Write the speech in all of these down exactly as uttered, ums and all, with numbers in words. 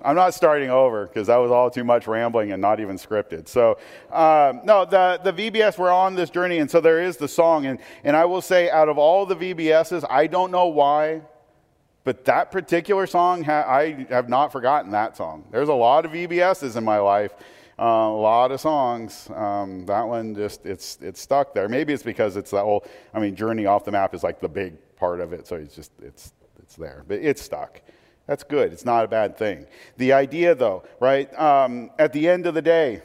I'm not starting over because that was all too much rambling and not even scripted. So, um, no, the, the V B S, we're on this journey, and so there is the song. And, and I will say, out of all the V B Ss, I don't know why, but that particular song, ha- I have not forgotten that song. There's a lot of V B Ss in my life, uh, a lot of songs. Um, that one just, it's it's stuck there. Maybe it's because it's that whole, I mean, Journey Off the Map is like the big part of it, so it's just, it's it's there. But it's stuck. That's good. It's not a bad thing. The idea, though, right, um, at the end of the day,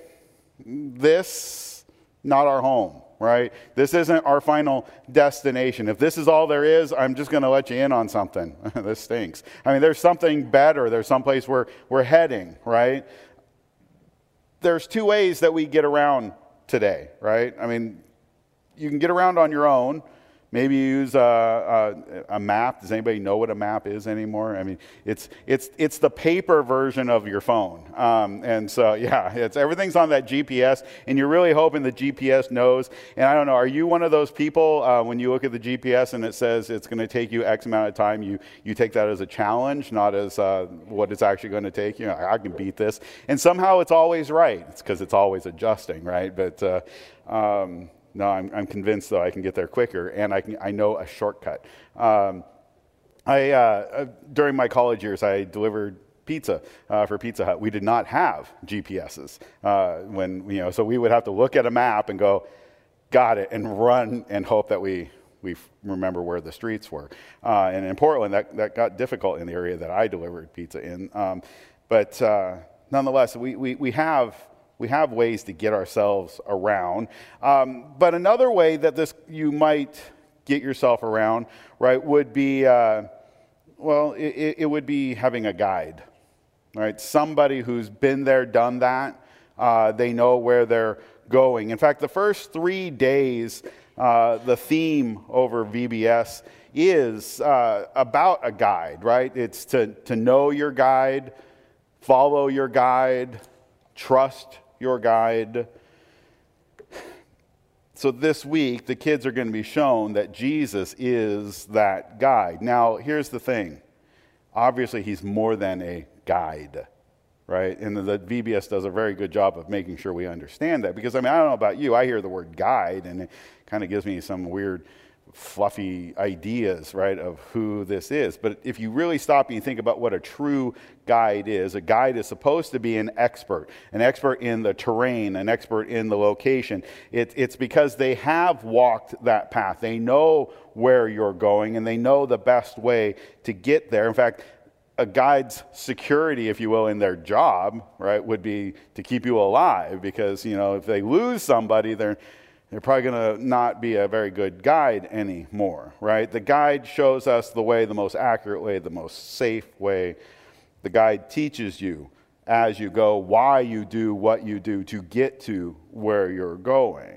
this, not our home, right? This isn't our final destination. If this is all there is, I'm just going to let you in on something. This stinks. I mean, there's something better. There's someplace where we're heading, right? There's two ways that we get around today, right? I mean, you can get around on your own. Maybe you use a, a, a map. Does anybody know what a map is anymore? I mean, it's it's it's the paper version of your phone. Um, and so, yeah, it's everything's on that G P S, and you're really hoping the G P S knows. And I don't know, are you one of those people, uh, when you look at the G P S and it says it's going to take you X amount of time, you, you take that as a challenge, not as uh, what it's actually going to take you? I, I can beat this. And somehow it's always right. It's because it's always adjusting, right? But... Uh, um, No, I'm, I'm convinced, though, I can get there quicker, and I can, I know a shortcut. Um, I uh, during my college years, I delivered pizza uh, for Pizza Hut. We did not have G P Ss uh, when you know, so we would have to look at a map and go, got it, and run and hope that we we remember where the streets were. Uh, and in Portland, that that got difficult in the area that I delivered pizza in. Um, but uh, nonetheless, we we we have. We have ways to get ourselves around. Um, but another way that this you might get yourself around, right, would be, uh, well, it, it would be having a guide, right? Somebody who's been there, done that. Uh, they know where they're going. In fact, the first three days, uh, the theme over V B S is uh, about a guide, right? It's to, to know your guide, follow your guide, trust your guide. So this week, the kids are going to be shown that Jesus is that guide. Now, here's the thing. Obviously, he's more than a guide, right? And the V B S does a very good job of making sure we understand that. Because, I mean, I don't know about you. I hear the word guide, and it kind of gives me some weird fluffy ideas, right, of who this is. But if you really stop and you think about what a true guide is, a guide is supposed to be an expert, an expert in the terrain, an expert in the location. It, it's because they have walked that path. They know where you're going, and they know the best way to get there. In fact, a guide's security, if you will, in their job, right, would be to keep you alive, because, you know, if they lose somebody, they're They're probably going to not be a very good guide anymore, right? The guide shows us the way, the most accurate way, the most safe way. The guide teaches you as you go why you do what you do to get to where you're going.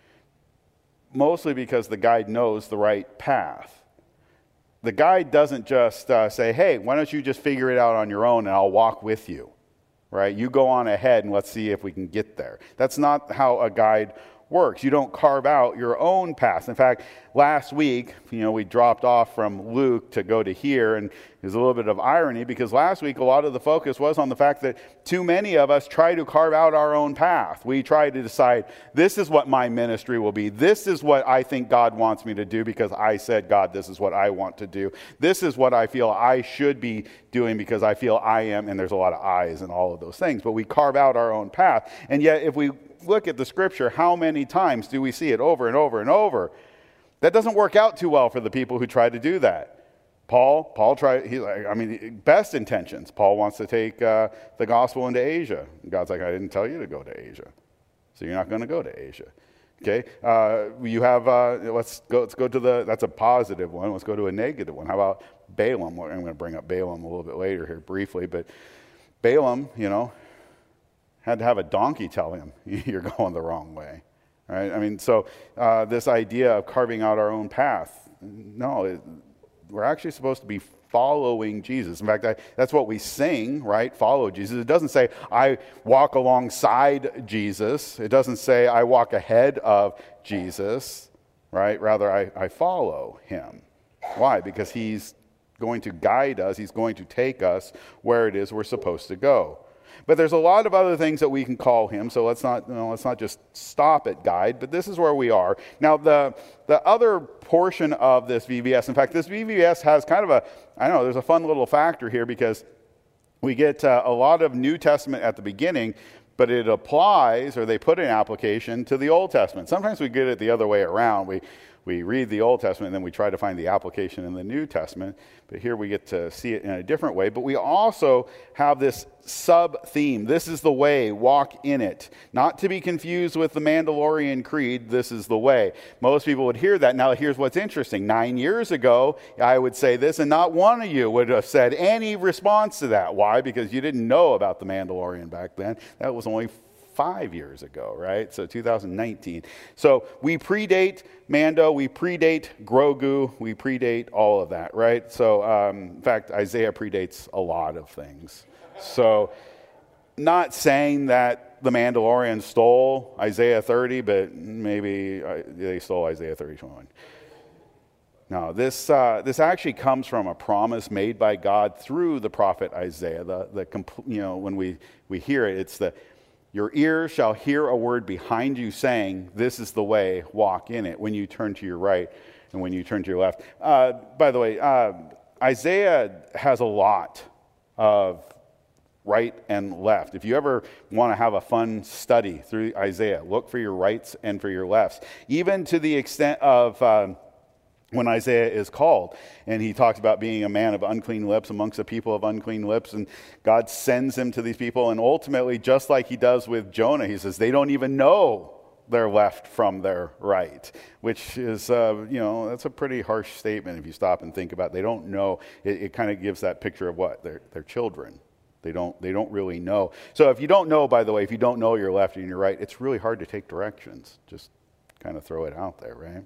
Mostly because the guide knows the right path. The guide doesn't just uh, say, hey, why don't you just figure it out on your own and I'll walk with you, right? You go on ahead and let's see if we can get there. That's not how a guide works. You don't carve out your own path. In fact, last week, you know, we dropped off from Luke to go to here, and there's a little bit of irony because last week a lot of the focus was on the fact that too many of us try to carve out our own path. We try to decide, this is what my ministry will be. This is what I think God wants me to do because I said, God, this is what I want to do. This is what I feel I should be doing because I feel I am, and there's a lot of I's in all of those things. But we carve out our own path. And yet if we look at the scripture, how many times do we see it over and over and over? That doesn't work out too well for the people who try to do that. Paul, Paul tried, he, I mean, best intentions. Paul wants to take uh, the gospel into Asia. God's like, I didn't tell you to go to Asia. So you're not going to go to Asia. Okay, uh, you have, uh, let's go Let's go to the, that's a positive one. Let's go to a negative one. How about Balaam? I'm going to bring up Balaam a little bit later here briefly, but Balaam, you know, had to have a donkey tell him, you're going the wrong way, right? I mean, so uh, this idea of carving out our own path, no, it, we're actually supposed to be following Jesus. In fact, I, that's what we sing, right? Follow Jesus. It doesn't say, I walk alongside Jesus. It doesn't say, I walk ahead of Jesus, right? Rather, I, I follow him. Why? Because he's going to guide us. He's going to take us where it is we're supposed to go. But there's a lot of other things that we can call him, so let's not, you know, let's not just stop at guide, but this is where we are. Now, the the other portion of this V B S, in fact, this V B S has kind of a, I don't know, there's a fun little factor here because we get uh, a lot of New Testament at the beginning, but it applies, or they put an application to the Old Testament. Sometimes we get it the other way around. We we read the Old Testament and then we try to find the application in the New Testament. But here we get to see it in a different way. But we also have this sub-theme. This is the way, walk in it. Not to be confused with the Mandalorian Creed, this is the way. Most people would hear that. Now here's what's interesting. Nine years ago, I would say this, and not one of you would have said any response to that. Why? Because you didn't know about the Mandalorian back then. That was only five years ago, right? So two thousand nineteen. So we predate Mando, we predate Grogu, we predate all of that, right? So um, in fact, Isaiah predates a lot of things. So not saying that the Mandalorian stole Isaiah thirty, but maybe they stole Isaiah thirty-one. No, this uh, this actually comes from a promise made by God through the prophet Isaiah. The the you know when we we hear it, it's the your ears shall hear a word behind you saying, "This is the way, walk in it." When you turn to your right and when you turn to your left. Uh, by the way, uh, Isaiah has a lot of right and left. If you ever want to have a fun study through Isaiah, look for your rights and for your lefts. Even to the extent of um, when Isaiah is called, and he talks about being a man of unclean lips amongst a people of unclean lips, and God sends him to these people, and ultimately, just like he does with Jonah, he says, they don't even know their left from their right, which is, uh, you know, that's a pretty harsh statement if you stop and think about it. They don't know. It, it kind of gives that picture of what? They're, they're children. They don't, they don't really know. So if you don't know, by the way, if you don't know your left and your right, it's really hard to take directions. Just kind of throw it out there, right?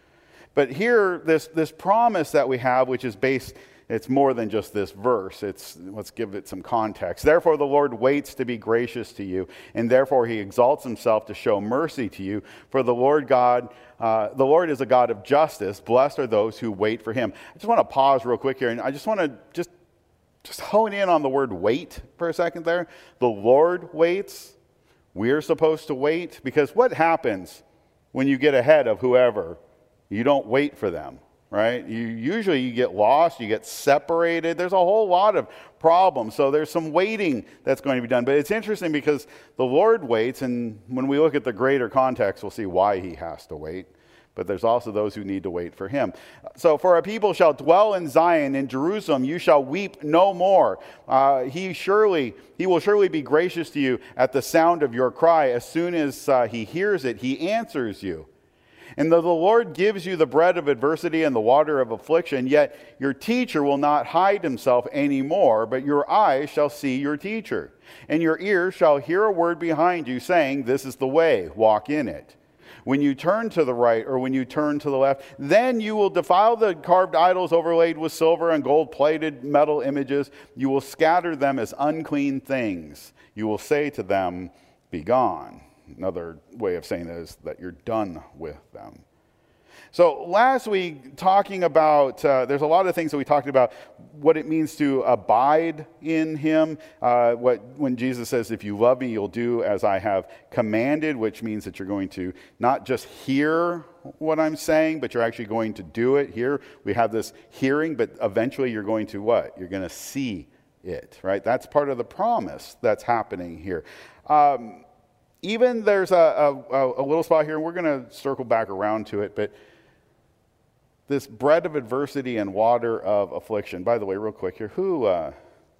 But here, this, this promise that we have, which is based, it's more than just this verse. It's, let's give it some context. Therefore, the Lord waits to be gracious to you, and therefore he exalts himself to show mercy to you. For the Lord God, uh, the Lord is a God of justice. Blessed are those who wait for him. I just want to pause real quick here, and I just want to just, just hone in on the word wait for a second there. The Lord waits. We're supposed to wait, because what happens when you get ahead of whoever? You don't wait for them, right? You usually you get lost, you get separated. There's a whole lot of problems. So there's some waiting that's going to be done. But it's interesting because the Lord waits, and when we look at the greater context, we'll see why he has to wait. But there's also those who need to wait for him. So for a people shall dwell in Zion, in Jerusalem you shall weep no more. Uh, he surely, he will surely be gracious to you at the sound of your cry. As soon as uh, he hears it, he answers you. And though the Lord gives you the bread of adversity and the water of affliction, yet your teacher will not hide himself any more, but your eyes shall see your teacher. And your ears shall hear a word behind you saying, this is the way, walk in it. When you turn to the right or when you turn to the left, then you will defile the carved idols overlaid with silver and gold-plated metal images. You will scatter them as unclean things. You will say to them, be gone. Another way of saying that is that you're done with them. So last week, talking about, uh, there's a lot of things that we talked about, what it means to abide in him. Uh, what when Jesus says, if you love me, you'll do as I have commanded, which means that you're going to not just hear what I'm saying, but you're actually going to do it. Here we have this hearing, but eventually you're going to what? You're going to see it, right? That's part of the promise that's happening here. Um, Even there's a, a, a little spot here, and we're going to circle back around to it, but this bread of adversity and water of affliction. By the way, real quick here, who, uh,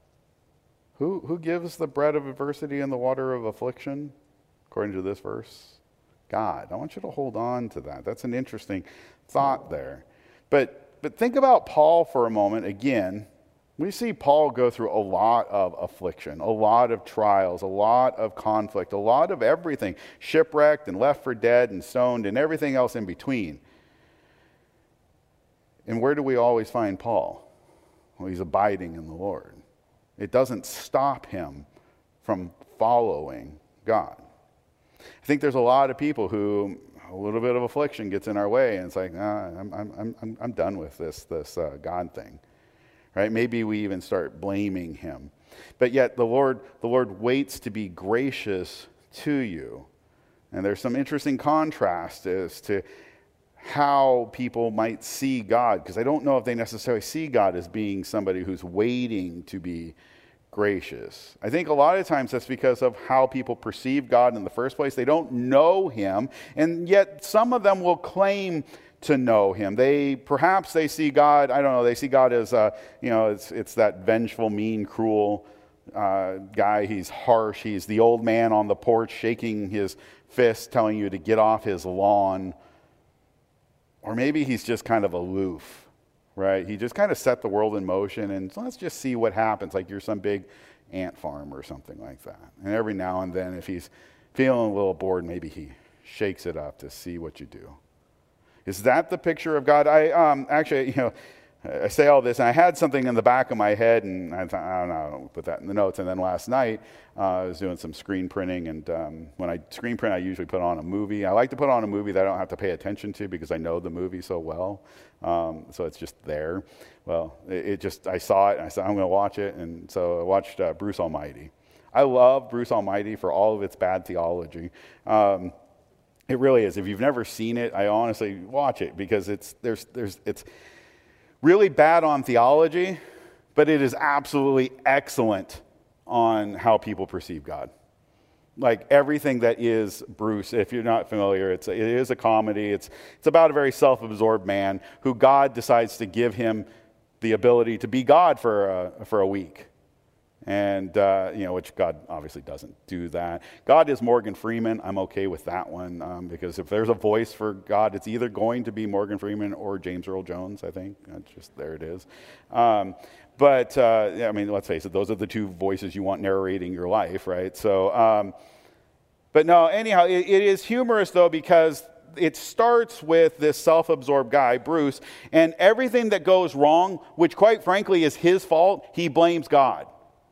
who, who gives the bread of adversity and the water of affliction, according to this verse? God. I want you to hold on to that. That's an interesting thought there. But, but think about Paul for a moment again. We see Paul go through a lot of affliction, a lot of trials, a lot of conflict, a lot of everything, shipwrecked and left for dead and stoned and everything else in between. And where do we always find Paul? Well, he's abiding in the Lord. It doesn't stop him from following God. I think there's a lot of people who a little bit of affliction gets in our way, and it's like, nah, I'm, I'm, I'm, I'm done with this, this uh, God thing. right? Maybe we even start blaming him. But yet the Lord, the Lord waits to be gracious to you. And there's some interesting contrast as to how people might see God, because I don't know if they necessarily see God as being somebody who's waiting to be gracious. I think a lot of times that's because of how people perceive God in the first place. They don't know him, and yet some of them will claim to know him. They perhaps they see God, I don't know, they see God as uh, you know, it's it's that vengeful, mean, cruel uh, guy. He's harsh. He's the old man on the porch shaking his fist, telling you to get off his lawn. Or maybe he's just kind of aloof, right? He just kind of set the world in motion, and so let's just see what happens, like you're some big ant farm or something like that. And every now and then, if he's feeling a little bored, maybe he shakes it up to see what you do. Is that the picture of God? I um, actually, you know, I say all this, and I had something in the back of my head, and I thought, I don't know, I don't put that in the notes. And then last night, uh, I was doing some screen printing, and um, when I screen print, I usually put on a movie. I like to put on a movie that I don't have to pay attention to because I know the movie so well. Um, so it's just there. Well, it, it just, I saw it, and I said, I'm going to watch it. And so I watched uh, Bruce Almighty. I love Bruce Almighty for all of its bad theology. Um, It really is. If you've never seen it, I honestly watch it because it's there's there's it's really bad on theology, but it is absolutely excellent on how people perceive God. Like everything that is Bruce, if you're not familiar, it's it is a comedy. It's it's about a very self-absorbed man who God decides to give him the ability to be God for a, for a week. And, uh, you know, which God obviously doesn't do that. God is Morgan Freeman. I'm okay with that one um, because if there's a voice for God, it's either going to be Morgan Freeman or James Earl Jones, I think. That's just, there it is. Um, but, uh, yeah, I mean, let's face it, those are the two voices you want narrating your life, right? So, um, but no, anyhow, it, it is humorous, though, because it starts with this self-absorbed guy, Bruce, and everything that goes wrong, which quite frankly is his fault, he blames God.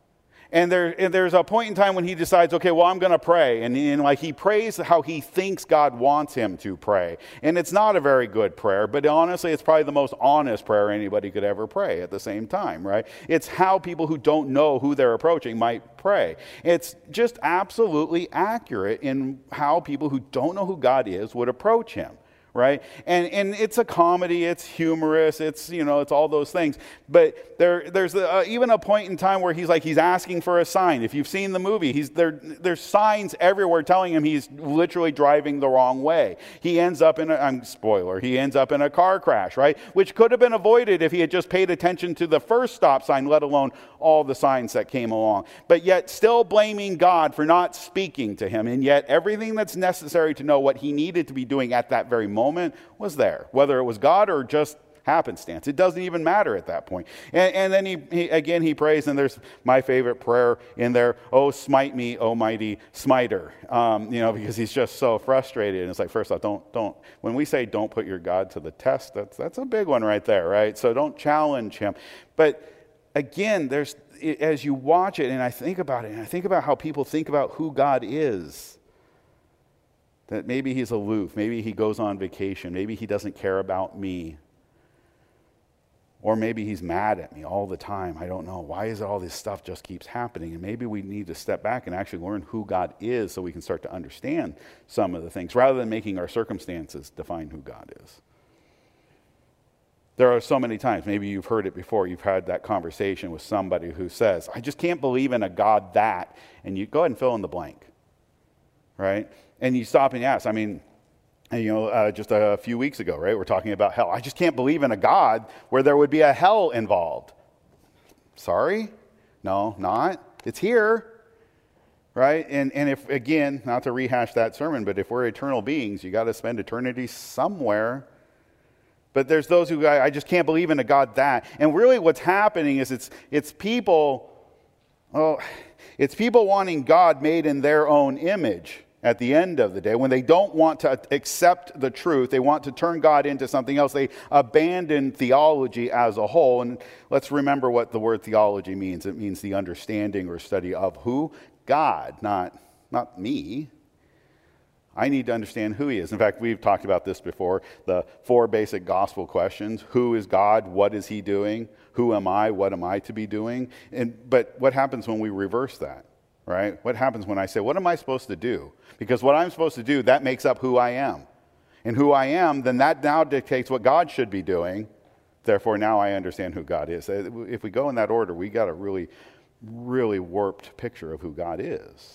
And, there, and there's a point in time when he decides, okay, well, I'm going to pray. And, and like he prays how he thinks God wants him to pray. And it's not a very good prayer, but honestly, it's probably the most honest prayer anybody could ever pray at the same time, right? It's how people who don't know who they're approaching might pray. It's just absolutely accurate in how people who don't know who God is would approach him. Right? And and it's a comedy, it's humorous, it's, you know, it's all those things. But there there's a, even a point in time where he's like, he's asking for a sign. If you've seen the movie, he's there. There's signs everywhere telling him he's literally driving the wrong way. He ends up in a, I'm spoiler, he ends up in a car crash, right? Which could have been avoided if he had just paid attention to the first stop sign, let alone all the signs that came along. But yet still blaming God for not speaking to him. And yet everything that's necessary to know what he needed to be doing at that very moment moment was there, whether it was God or just happenstance. It doesn't even matter at that point. And, and then he, he again he prays, and there's my favorite prayer in there: "Oh, smite me, O mighty smiter." Um, you know, because he's just so frustrated. And it's like, first off, don't don't. When we say don't put your God to the test, that's that's a big one right there, right? So don't challenge him. But again, there's as you watch it, and I think about it, and I think about how people think about who God is. That maybe he's aloof, maybe he goes on vacation, maybe he doesn't care about me. Or maybe he's mad at me all the time. I don't know. Why is it all this stuff just keeps happening? And maybe we need to step back and actually learn who God is so we can start to understand some of the things, rather than making our circumstances define who God is. There are so many times, maybe you've heard it before, you've had that conversation with somebody who says, I just can't believe in a God that, and you go ahead and fill in the blank, right? And you stop and you ask, I mean, you know, uh, just a few weeks ago, right, we're talking about hell. I just can't believe in a God where there would be a hell involved. Sorry? No, not. It's here, right? And and if, again, not to rehash that sermon, but if we're eternal beings, you got to spend eternity somewhere. But there's those who, I, I just can't believe in a God that. And really what's happening is it's it's people, oh, it's people wanting God made in their own image. At the end of the day, when they don't want to accept the truth, they want to turn God into something else. They abandon theology as a whole. And let's remember what the word theology means. It means the understanding or study of who? God, not, not me. I need to understand who he is. In fact, we've talked about this before, the four basic gospel questions. Who is God? What is he doing? Who am I? What am I to be doing? And but what happens when we reverse that, right? What happens when I say, what am I supposed to do? Because what I'm supposed to do, that makes up who I am. And who I am, then that now dictates what God should be doing. Therefore, now I understand who God is. If we go in that order, we got a really, really warped picture of who God is.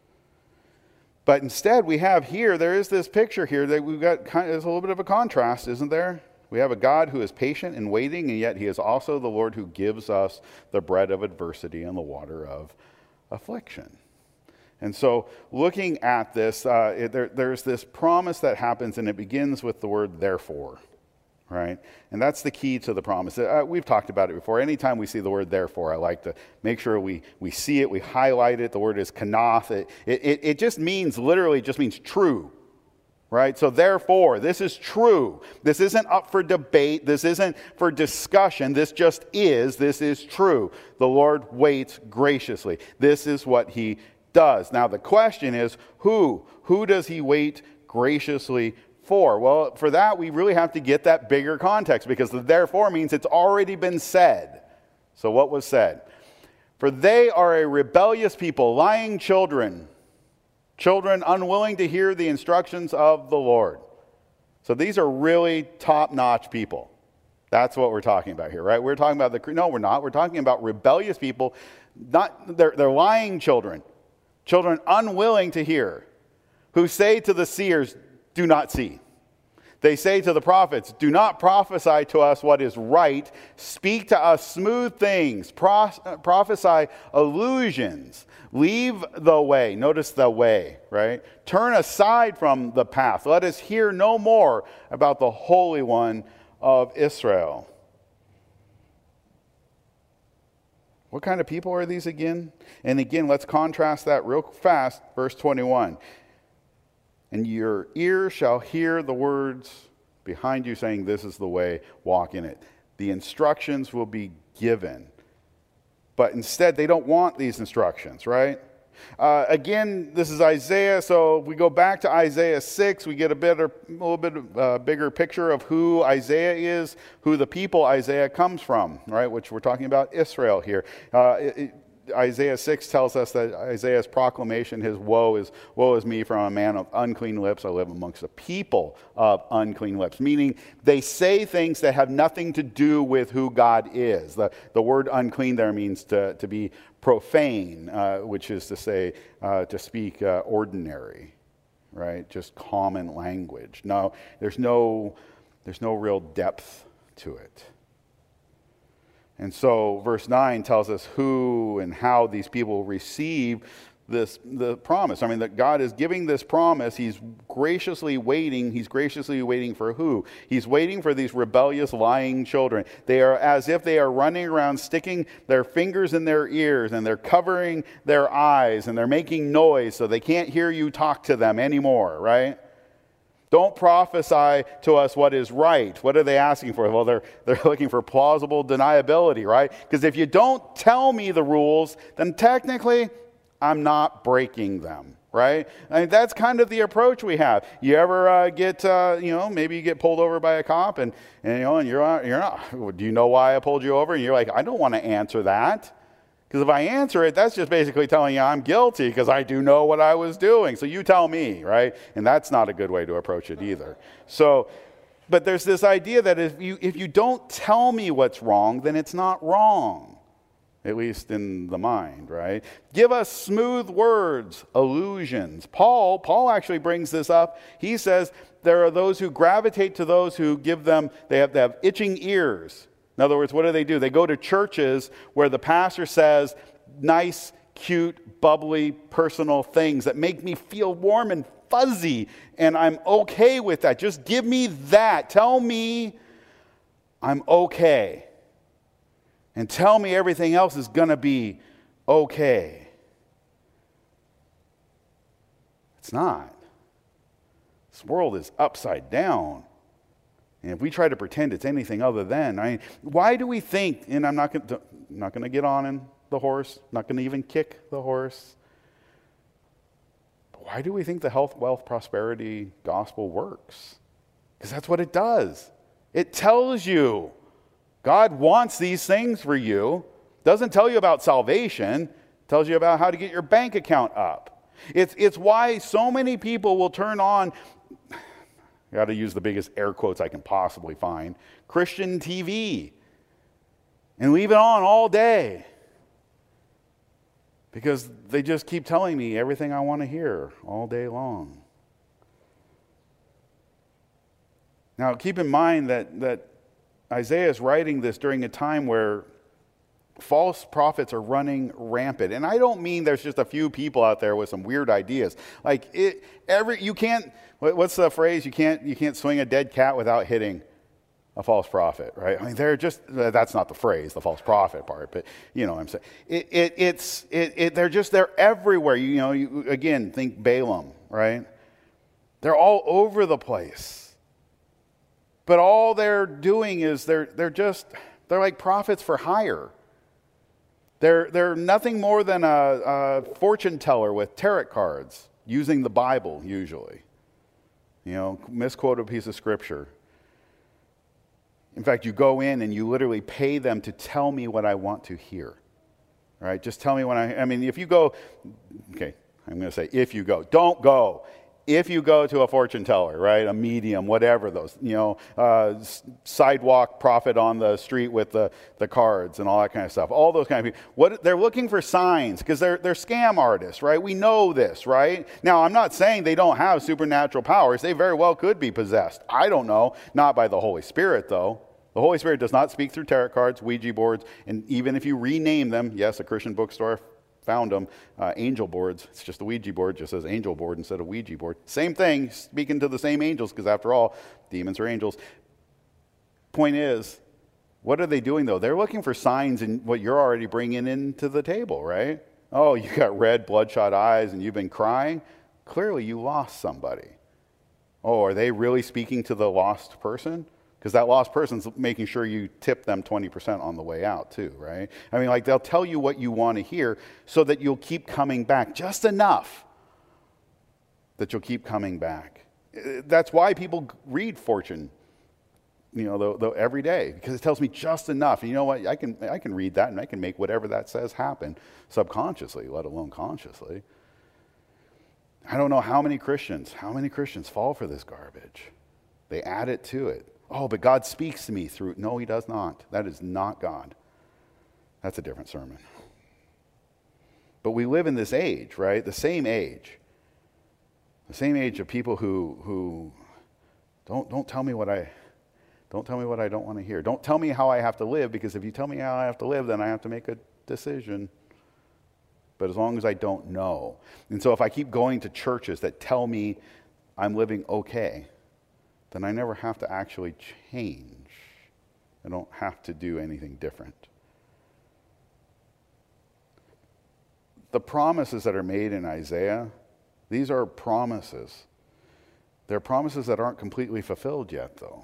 But instead, we have here, there is this picture here that we've got, kind of, there's a little bit of a contrast, isn't there? We have a God who is patient and waiting, and yet he is also the Lord who gives us the bread of adversity and the water of affliction. And so looking at this, uh, it, there, there's this promise that happens, and it begins with the word therefore. Right? And that's the key to the promise. Uh, we've talked about it before. Anytime we see the word therefore, I like to make sure we, we see it, we highlight it. The word is kanath. It, it, it just means, literally just means true. Right? So therefore, this is true. This isn't up for debate. This isn't for discussion. This just is. This is true. The Lord waits graciously. This is what he does. Now the question is, who? Who does he wait graciously for? Well, for that, we really have to get that bigger context, because the therefore means it's already been said. So what was said? For they are a rebellious people, lying children, children unwilling to hear the instructions of the Lord. So these are really top-notch people. That's what we're talking about here, right? We're talking about the, no, we're not. We're talking about rebellious people. Not, they're, they're lying children, children unwilling to hear, who say to the seers, do not see. They say to the prophets, do not prophesy to us what is right. Speak to us smooth things. Pro- prophesy illusions. Leave the way. Notice the way, right? Turn aside from the path. Let us hear no more about the Holy One of Israel. What kind of people are these again? And again, let's contrast that real fast. Verse twenty-one. And your ear shall hear the words behind you saying, this is the way, walk in it. The instructions will be given. But instead, they don't want these instructions, right? Uh, again, this is Isaiah, so if we go back to Isaiah six, we get a, better, a little bit uh, bigger picture of who Isaiah is, who the people Isaiah comes from, right? Which we're talking about Israel here. Uh, it, it, Isaiah six tells us that Isaiah's proclamation, his woe is, woe is me, from a man of unclean lips. I live amongst a people of unclean lips. Meaning they say things that have nothing to do with who God is. The, the word unclean there means to, to be profane, uh, which is to say, uh, to speak uh, ordinary, right? Just common language. No, there's no, there's no real depth to it. And so verse nine tells us who and how these people receive this the promise. I mean, that God is giving this promise. He's graciously waiting. He's graciously waiting for who? He's waiting for these rebellious, lying children. They are as if they are running around sticking their fingers in their ears, and they're covering their eyes, and they're making noise so they can't hear you talk to them anymore, right? Don't prophesy to us what is right. What are they asking for? Well, they're, they're looking for plausible deniability, right? Because if you don't tell me the rules, then technically I'm not breaking them, right? I mean, that's kind of the approach we have. You ever uh, get, uh, you know, maybe you get pulled over by a cop, and, and you know, and you're not, you're not, do you know why I pulled you over? And you're like, I don't want to answer that. Because if I answer it, that's just basically telling you I'm guilty because I do know what I was doing. So you tell me, right? And that's not a good way to approach it either. So, but there's this idea that if you if you don't tell me what's wrong, then it's not wrong, at least in the mind, right? Give us smooth words, illusions. Paul, Paul actually brings this up. He says there are those who gravitate to those who give them, they have to have itching ears. In other words, what do they do? They go to churches where the pastor says nice, cute, bubbly, personal things that make me feel warm and fuzzy, and I'm okay with that. Just give me that. Tell me I'm okay. And tell me everything else is going to be okay. It's not. This world is upside down. And if we try to pretend it's anything other than, I mean, why do we think, and I'm not going to, not going to get on in the horse, not going to even kick the horse, but why do we think the health, wealth, prosperity gospel works? Because that's what it does. It tells you God wants these things for you. Doesn't tell you about salvation. It tells you about how to get your bank account up. It's, it's why so many people will turn on, I got to use the biggest air quotes I can possibly find, Christian T V, and leave it on all day. Because they just keep telling me everything I want to hear all day long. Now, keep in mind that, that Isaiah is writing this during a time where false prophets are running rampant. And I don't mean there's just a few people out there with some weird ideas. Like, it, every you can't, what's the phrase? You can't, you can't swing a dead cat without hitting a false prophet, right? I mean, they're just, that's not the phrase, the false prophet part, but you know what I'm saying. It, it, it's, it, it, they're just, they're everywhere. You know, you, again, think Balaam, right? They're all over the place. But all they're doing is they're, they're just, they're like prophets for hire. They're, they're nothing more than a, a fortune teller with tarot cards, using the Bible usually. You know, misquote a piece of scripture. In fact, you go in and you literally pay them to tell me what I want to hear. Right? Just tell me when I, I mean, if you go, okay, I'm going to say if you go. Don't go. If you go to a fortune teller, right, a medium, whatever those, you know, uh, sidewalk prophet on the street with the, the cards and all that kind of stuff, all those kind of people, what, they're looking for signs because they're, they're scam artists, right? We know this, right? Now, I'm not saying they don't have supernatural powers. They very well could be possessed. I don't know. Not by the Holy Spirit, though. The Holy Spirit does not speak through tarot cards, Ouija boards, and even if you rename them, yes, a Christian bookstore found them, uh, angel boards. It's just a Ouija board, just says angel board instead of Ouija board. Same thing, speaking to the same angels, because after all, demons are angels. Point is, what are they doing though? They're looking for signs in what you're already bringing into the table, right? Oh, you got red, bloodshot eyes and you've been crying? Clearly you lost somebody. Oh, are they really speaking to the lost person? Because that lost person's making sure you tip them twenty percent on the way out too, right? I mean, like they'll tell you what you want to hear so that you'll keep coming back, just enough that you'll keep coming back. That's why people read fortune, you know, the, the, every day, because it tells me just enough. And you know what? I can, I can read that and I can make whatever that says happen subconsciously, let alone consciously. I don't know how many Christians, how many Christians fall for this garbage. They add it to it. Oh, but God speaks to me through... No, he does not. That is not God. That's a different sermon. But we live in this age, right? The same age. The same age of people who who don't don't tell me what I don't tell me what I don't want to hear. Don't tell me how I have to live, because if you tell me how I have to live, then I have to make a decision. But as long as I don't know. And so if I keep going to churches that tell me I'm living okay, then I never have to actually change. I don't have to do anything different. The promises that are made in Isaiah, these are promises. They're promises that aren't completely fulfilled yet, though.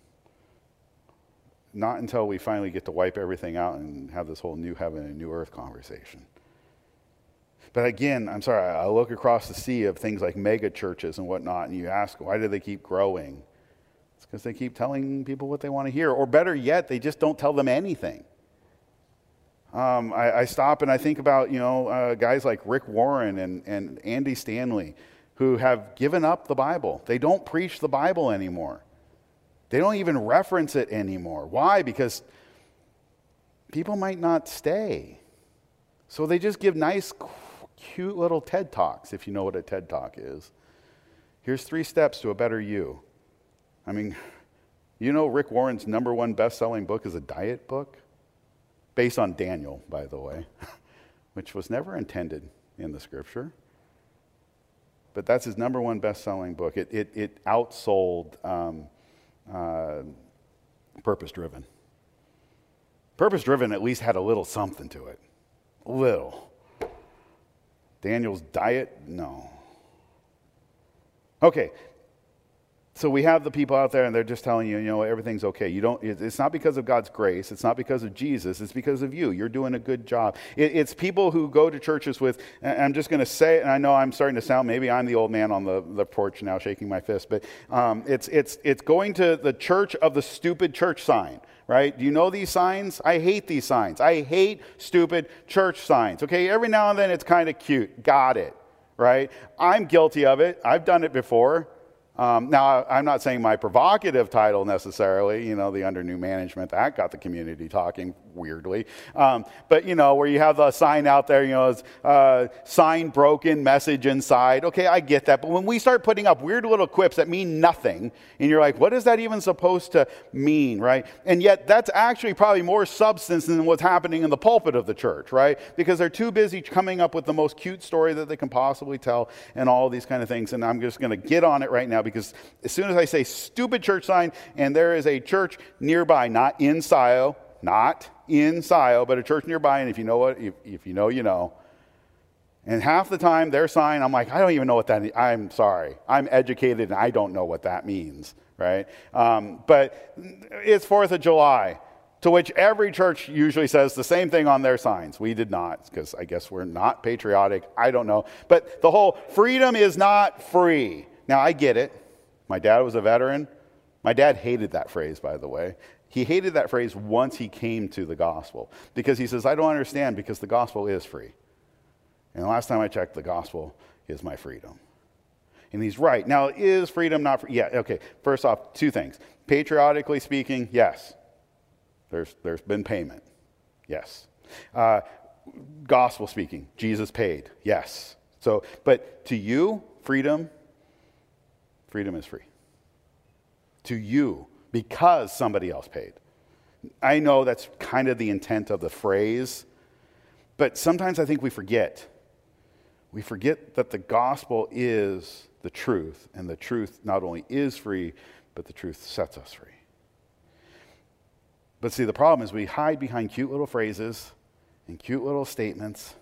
Not until we finally get to wipe everything out and have this whole new heaven and new earth conversation. But again, I'm sorry, I look across the sea of things like mega churches and whatnot, and you ask, why do they keep growing? It's because they keep telling people what they want to hear. Or better yet, they just don't tell them anything. Um, I, I stop and I think about, you know, uh, guys like Rick Warren and, and Andy Stanley who have given up the Bible. They don't preach the Bible anymore. They don't even reference it anymore. Why? Because people might not stay. So they just give nice, cute little TED Talks, if you know what a TED Talk is. Here's three steps to a better you. I mean, you know Rick Warren's number one best-selling book is a diet book? Based on Daniel, by the way, which was never intended in the scripture. But that's his number one best-selling book. It, it, it outsold um, uh, Purpose Driven. Purpose Driven at least had a little something to it. A little. Daniel's diet, no. Okay. So we have the people out there and they're just telling you, you know, everything's okay. You don't, it's not because of God's grace. It's not because of Jesus. It's because of you. You're doing a good job. It, it's people who go to churches with, and I'm just going to say it, and I know I'm starting to sound, maybe I'm the old man on the, the porch now shaking my fist, but um, it's, it's, it's going to the church of the stupid church sign. Right? Do you know these signs? I hate these signs. I hate stupid church signs. Okay, every now and then it's kind of cute. Got it. Right? I'm guilty of it. I've done it before. Um, now, I'm not saying my provocative title necessarily, you know, the under new management, that got the community talking weirdly. Um, but, you know, where you have the sign out there, you know, it's, uh, sign broken, message inside. Okay, I get that. But when we start putting up weird little quips that mean nothing, and you're like, what is that even supposed to mean, right? And yet that's actually probably more substance than what's happening in the pulpit of the church, right? Because they're too busy coming up with the most cute story that they can possibly tell and all these kind of things. And I'm just going to get on it right now, because as soon as I say stupid church sign, and there is a church nearby, not in Scio, not in Scio, but a church nearby, and if you know what, if, if you know, you know. And half the time, their sign, I'm like, I don't even know what that is. I'm sorry. I'm educated, and I don't know what that means, right? Um, but it's fourth of July, to which every church usually says the same thing on their signs. We did not, because I guess we're not patriotic. I don't know. But the whole freedom is not free. Now, I get it. My dad was a veteran. My dad hated that phrase, by the way. He hated that phrase once he came to the gospel, because he says, I don't understand, because the gospel is free. And the last time I checked, the gospel is my freedom. And he's right. Now, is freedom not free? Yeah, okay. First off, two things. Patriotically speaking, yes. There's, there's been payment. Yes. Uh, gospel speaking, Jesus paid. Yes. So, but to you, freedom, freedom is free. To you, because somebody else paid. I know that's kind of the intent of the phrase, but sometimes I think we forget. We forget that the gospel is the truth, and the truth not only is free, but the truth sets us free. But see, the problem is we hide behind cute little phrases and cute little statements,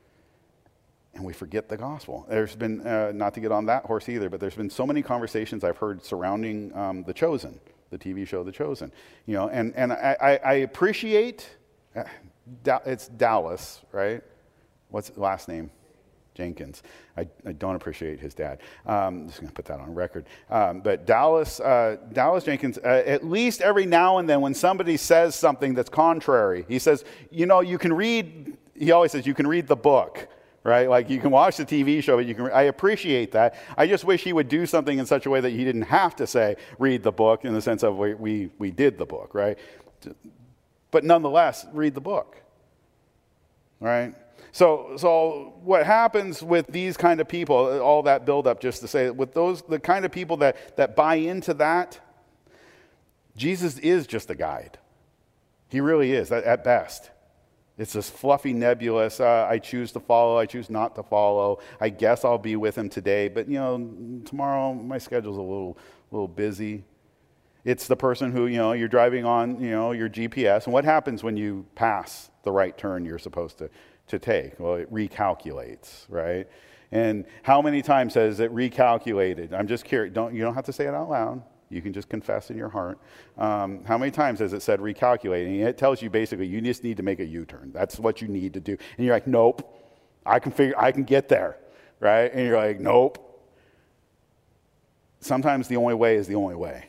and we forget the gospel. There's been, uh, not to get on that horse either, but there's been so many conversations I've heard surrounding um, The Chosen, the T V show The Chosen. You know, and, and I, I, I appreciate, uh, da- it's Dallas, right? What's his last name? Jenkins. I, I don't appreciate his dad. Um, I'm just going to put that on record. Um, but Dallas, uh, Dallas Jenkins, uh, at least every now and then when somebody says something that's contrary, he says, you know, you can read, he always says, you can read the book. Right? Like, you can watch the T V show, but you can, I appreciate that. I just wish he would do something in such a way that he didn't have to say, read the book, in the sense of we, we, we did the book, right? But nonetheless, read the book, right? So, so what happens with these kind of people, all that buildup, just to say, with those, the kind of people that, that buy into that, Jesus is just a guide. He really is, at, at best. It's this fluffy, nebulous, uh, I choose to follow, I choose not to follow. I guess I'll be with him today, but, you know, tomorrow my schedule's a little, little busy. It's the person who, you know, you're driving on, you know, your G P S, and what happens when you pass the right turn you're supposed to, to take? Well, it recalculates, right? And how many times has it recalculated? I'm just curious. Don't, you don't have to say it out loud. You can just confess in your heart. Um, how many times has it said recalculating? It tells you basically you just need to make a U-turn. That's what you need to do. And you're like, nope, I can figure, I can get there, right? And you're like, nope. Sometimes the only way is the only way.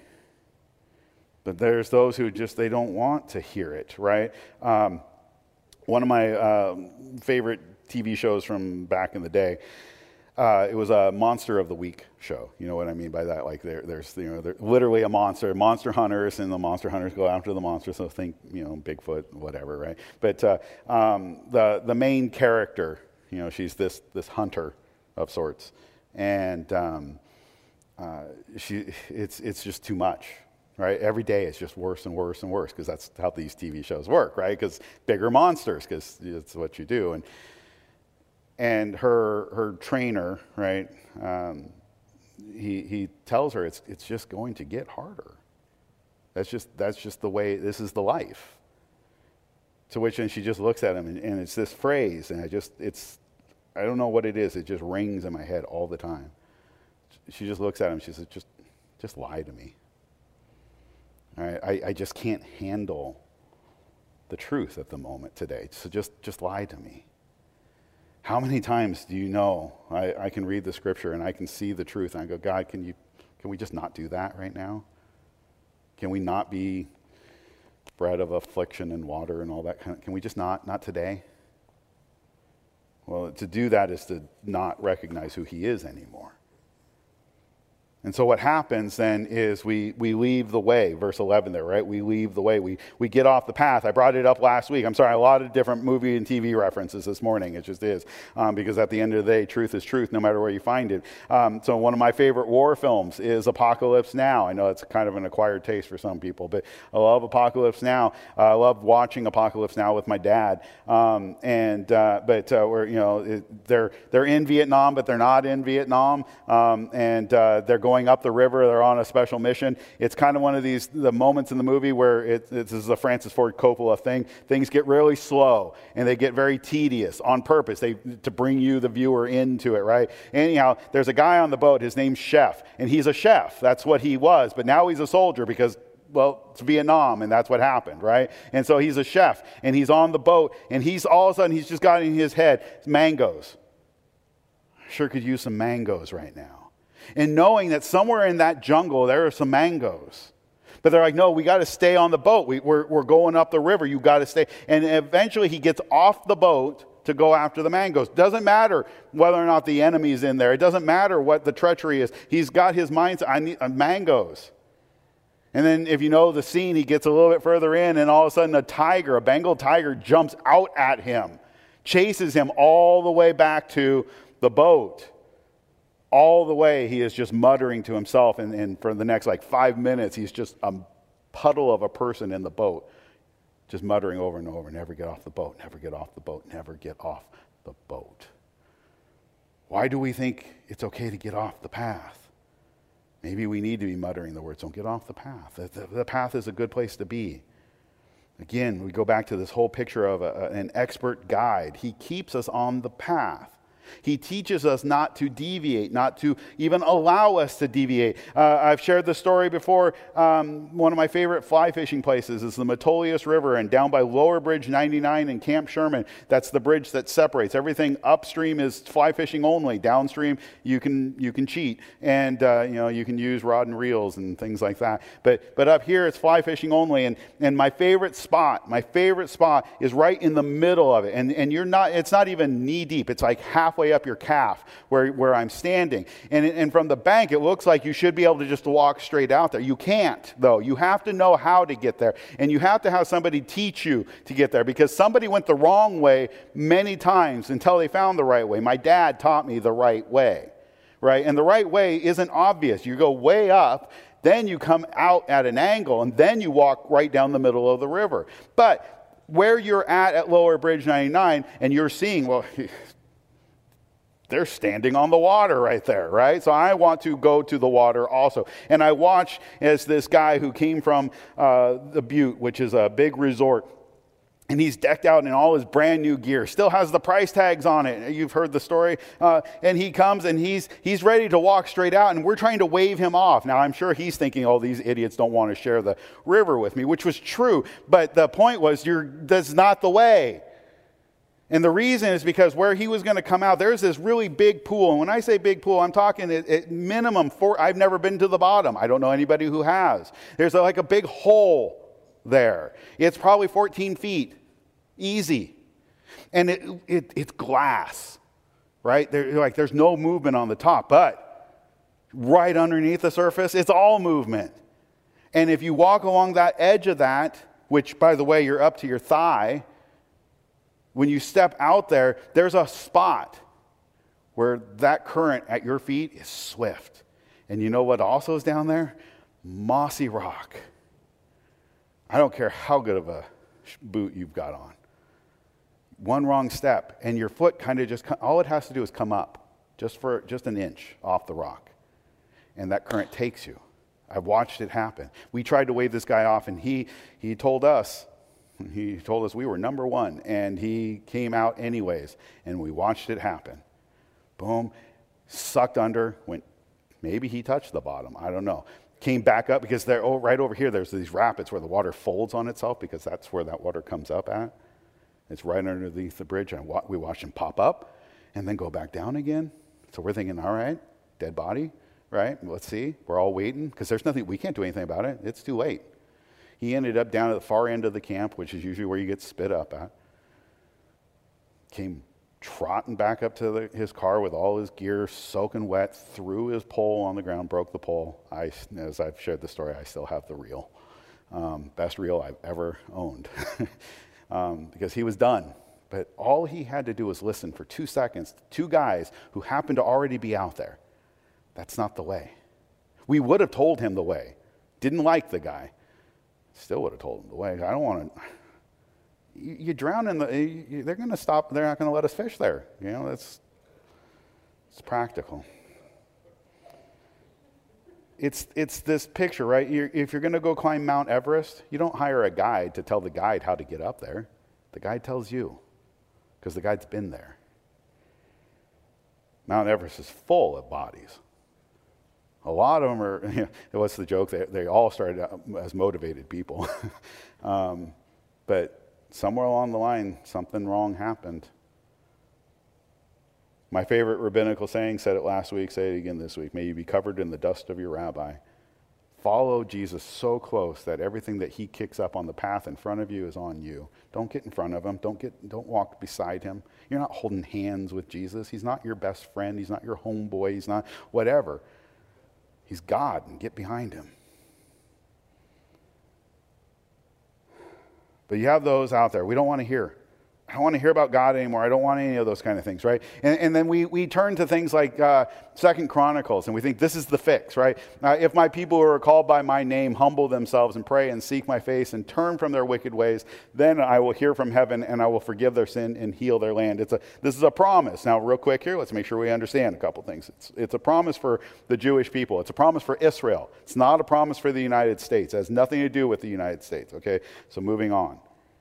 But there's those who just, they don't want to hear it, right? Um, one of my uh, favorite T V shows from back in the day, Uh, it was a Monster of the Week show. You know what I mean by that? Like there, there's, you know, literally a monster, monster hunters, and the monster hunters go after the monster. So think, you know, Bigfoot, whatever, right? But uh, um, the the main character, you know, she's this this hunter of sorts, and um, uh, she, it's it's just too much, right? Every day it's just worse and worse and worse, because that's how these T V shows work, right? Because bigger monsters, because it's what you do. And And her her trainer, right? Um, he he tells her it's it's just going to get harder. That's just that's just the way. This is the life. To which, and she just looks at him, and, and it's this phrase, and I just it's I don't know what it is. It just rings in my head all the time. She just looks at him. She says, "Just just lie to me. All right? I, I just can't handle the truth at the moment today. So just, just lie to me. How many times do you know I, I can read the scripture and I can see the truth and I go, God, can you, can we just not do that right now? Can we not be bread of affliction and water and all that kind of, can we just not, not today? Well, to do that is to not recognize who he is anymore. And so what happens then is we, we leave the way, verse eleven there, right? We leave the way. We, we get off the path. I brought it up last week. I'm sorry, a lot of different movie and T V references this morning. It just is. Um, because at the end of the day, truth is truth, no matter where you find it. Um, so one of my favorite war films is Apocalypse Now. I know it's kind of an acquired taste for some people, but I love Apocalypse Now. Uh, I love watching Apocalypse Now with my dad. Um, and uh, But uh, we're, you know, it, they're, they're in Vietnam, but they're not in Vietnam. Um, and uh, they're going going up the river. They're on a special mission. It's kind of one of these the moments in the movie where it, this is a Francis Ford Coppola thing. Things get really slow and they get very tedious on purpose. They to bring you, the viewer, into it, right? Anyhow, there's a guy on the boat. His name's Chef, and he's a chef. That's what he was. But now he's a soldier because, well, it's Vietnam, and that's what happened, right? And so he's a chef, and he's on the boat, and he's all of a sudden, he's just got in his head, mangoes. Sure could use some mangoes right now. And knowing that somewhere in that jungle, there are some mangoes. But they're like, no, we got to stay on the boat. We, we're, we're going up the river. You got to stay. And eventually he gets off the boat to go after the mangoes. Doesn't matter whether or not the enemy's in there. It doesn't matter what the treachery is. He's got his mindset, I need uh, mangoes. And then if you know the scene, he gets a little bit further in, and all of a sudden a tiger, a Bengal tiger, jumps out at him, chases him all the way back to the boat. All the way, he is just muttering to himself, and, and for the next like five minutes, he's just a puddle of a person in the boat, just muttering over and over, never get off the boat, never get off the boat, never get off the boat. Why do we think it's okay to get off the path? Maybe we need to be muttering the words, don't get off the path. The, the, the path is a good place to be. Again, we go back to this whole picture of a, an expert guide. He keeps us on the path. He teaches us not to deviate, not to even allow us to deviate. Uh, I've shared the story before. Um, one of my favorite fly fishing places is the Metolius River, and down by Lower Bridge ninety-nine in Camp Sherman, that's the bridge that separates. Everything upstream is fly fishing only. Downstream, you can you can cheat, and uh, you know you can use rod and reels and things like that. But but up here, it's fly fishing only. And and my favorite spot, my favorite spot is right in the middle of it. And and you're not. It's not even knee deep. It's like halfway up your calf where, where I'm standing. And, and from the bank, it looks like you should be able to just walk straight out there. You can't, though. You have to know how to get there. And you have to have somebody teach you to get there, because somebody went the wrong way many times until they found the right way. My dad taught me the right way, right? And the right way isn't obvious. You go way up, then you come out at an angle, and then you walk right down the middle of the river. But where you're at at Lower Bridge ninety-nine, and you're seeing, well, they're standing on the water right there, right? So I want to go to the water also. And I watch as this guy who came from uh, the Butte, which is a big resort, and he's decked out in all his brand new gear, still has the price tags on it. You've heard the story. Uh, and he comes and he's he's ready to walk straight out, and we're trying to wave him off. Now, I'm sure he's thinking, oh, these idiots don't want to share the river with me, which was true. But the point was, you're that's not the way. And the reason is because where he was going to come out, there's this really big pool. And when I say big pool, I'm talking at, at minimum four. I've never been to the bottom. I don't know anybody who has. There's a, like a big hole there. It's probably fourteen feet. Easy. And it, it it's glass, right? There, like there's no movement on the top. But right underneath the surface, it's all movement. And if you walk along that edge of that, which, by the way, you're up to your thigh, when you step out there, there's a spot where that current at your feet is swift. And you know what also is down there? Mossy rock. I don't care how good of a boot you've got on. One wrong step, and your foot kind of just, all it has to do is come up just for just an inch off the rock. And that current takes you. I've watched it happen. We tried to wave this guy off, and he he told us, He told us we were number one, and he came out anyways, and we watched it happen. Boom, sucked under, went, maybe he touched the bottom, I don't know. came back up because they're oh, right over here. There's these rapids where the water folds on itself because that's where that water comes up at. It's right underneath the bridge, and we watched him pop up and then go back down again. So we're thinking, all right, dead body, right? Let's see. We're all waiting because there's nothing, we can't do anything about it. It's too late. He ended up down at the far end of the camp, which is usually where you get spit up at. Came trotting back up to the, his car with all his gear soaking wet, threw his pole on the ground, broke the pole. I, as I've shared the story, I still have the reel. Um, best reel I've ever owned um, because he was done. But all he had to do was listen for two seconds to two guys who happened to already be out there. That's not the way. We would have told him the way. Didn't like the guy. Still would have told him the way. I don't want to... You, you drown in the, you, they're going to stop, they're not going to let us fish there. You know, that's, it's practical. It's, it's this picture, right? You're, if you're going to go climb Mount Everest, you don't hire a guide to tell the guide how to get up there. The guide tells you, because the guide's been there. Mount Everest is full of bodies. A lot of them are, you know, what's the joke? They, they all started out as motivated people. um, but somewhere along the line, something wrong happened. My favorite rabbinical saying, said it last week, say it again this week. May you be covered in the dust of your rabbi. Follow Jesus so close that everything that he kicks up on the path in front of you is on you. Don't get in front of him. Don't get, don't walk beside him. You're not holding hands with Jesus. He's not your best friend. He's not your homeboy. He's not whatever. He's God, and get behind him. But you have those out there. We don't want to hear. I don't want to hear about God anymore. I don't want any of those kind of things, right? And, and then we, we turn to things like uh, Second Chronicles, and we think this is the fix, right? Uh, if my people who are called by my name humble themselves and pray and seek my face and turn from their wicked ways, then I will hear from heaven and I will forgive their sin and heal their land. It's a, this is a promise. Now, real quick here, let's make sure we understand a couple things. It's, it's a promise for the Jewish people. It's a promise for Israel. It's not a promise for the United States. It has nothing to do with the United States, okay? So moving on.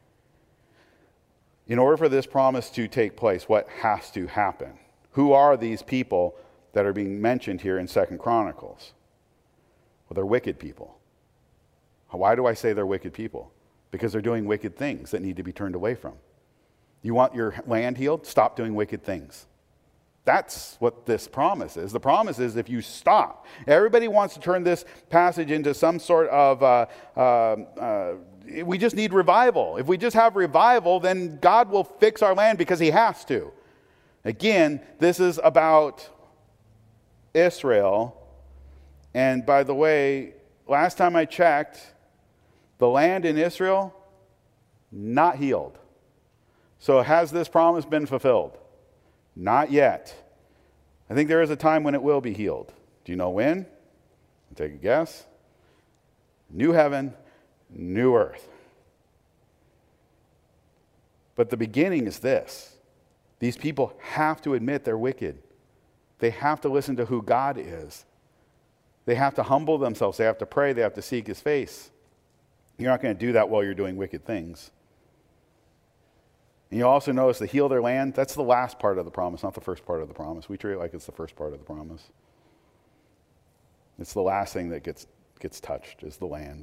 In order for this promise to take place, what has to happen? Who are these people that are being mentioned here in Second Chronicles? Well, they're wicked people. Why do I say they're wicked people? Because they're doing wicked things that need to be turned away from. You want your land healed? Stop doing wicked things. That's what this promise is. The promise is if you stop. Everybody wants to turn this passage into some sort of... Uh, uh, uh, we just need revival. If we just have revival, then God will fix our land because he has to. Again, this is about Israel. And by the way, last time I checked, the land in Israel, not healed. So has this promise been fulfilled? Not yet. I think there is a time when it will be healed. Do you know when? I'll take a guess. New heaven, new earth. But the beginning is this. These people have to admit they're wicked. They have to listen to who God is. They have to humble themselves. They have to pray. They have to seek his face. You're not going to do that while you're doing wicked things. And you also notice to heal their land, that's the last part of the promise, not the first part of the promise. We treat it like it's the first part of the promise. It's the last thing that gets, gets touched is the land.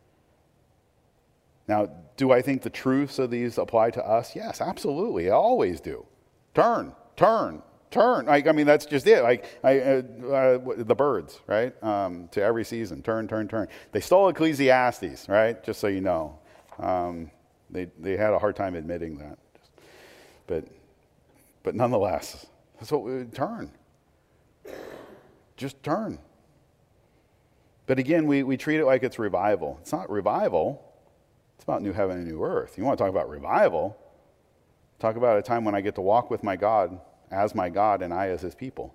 Now, do I think the truths of these apply to us? Yes, absolutely. I always do. Turn, turn, turn. Like, I mean, that's just it. Like I, uh, uh, the birds, right? Um, to every season, turn, turn, turn. They stole Ecclesiastes, right? Just so you know. Um, they they had a hard time admitting that. But but nonetheless, that's what we turn. Just turn. But again, we, we treat it like it's revival. It's not revival. It's about new heaven and new earth. You want to talk about revival? Talk about a time when I get to walk with my God as my God and I as his people.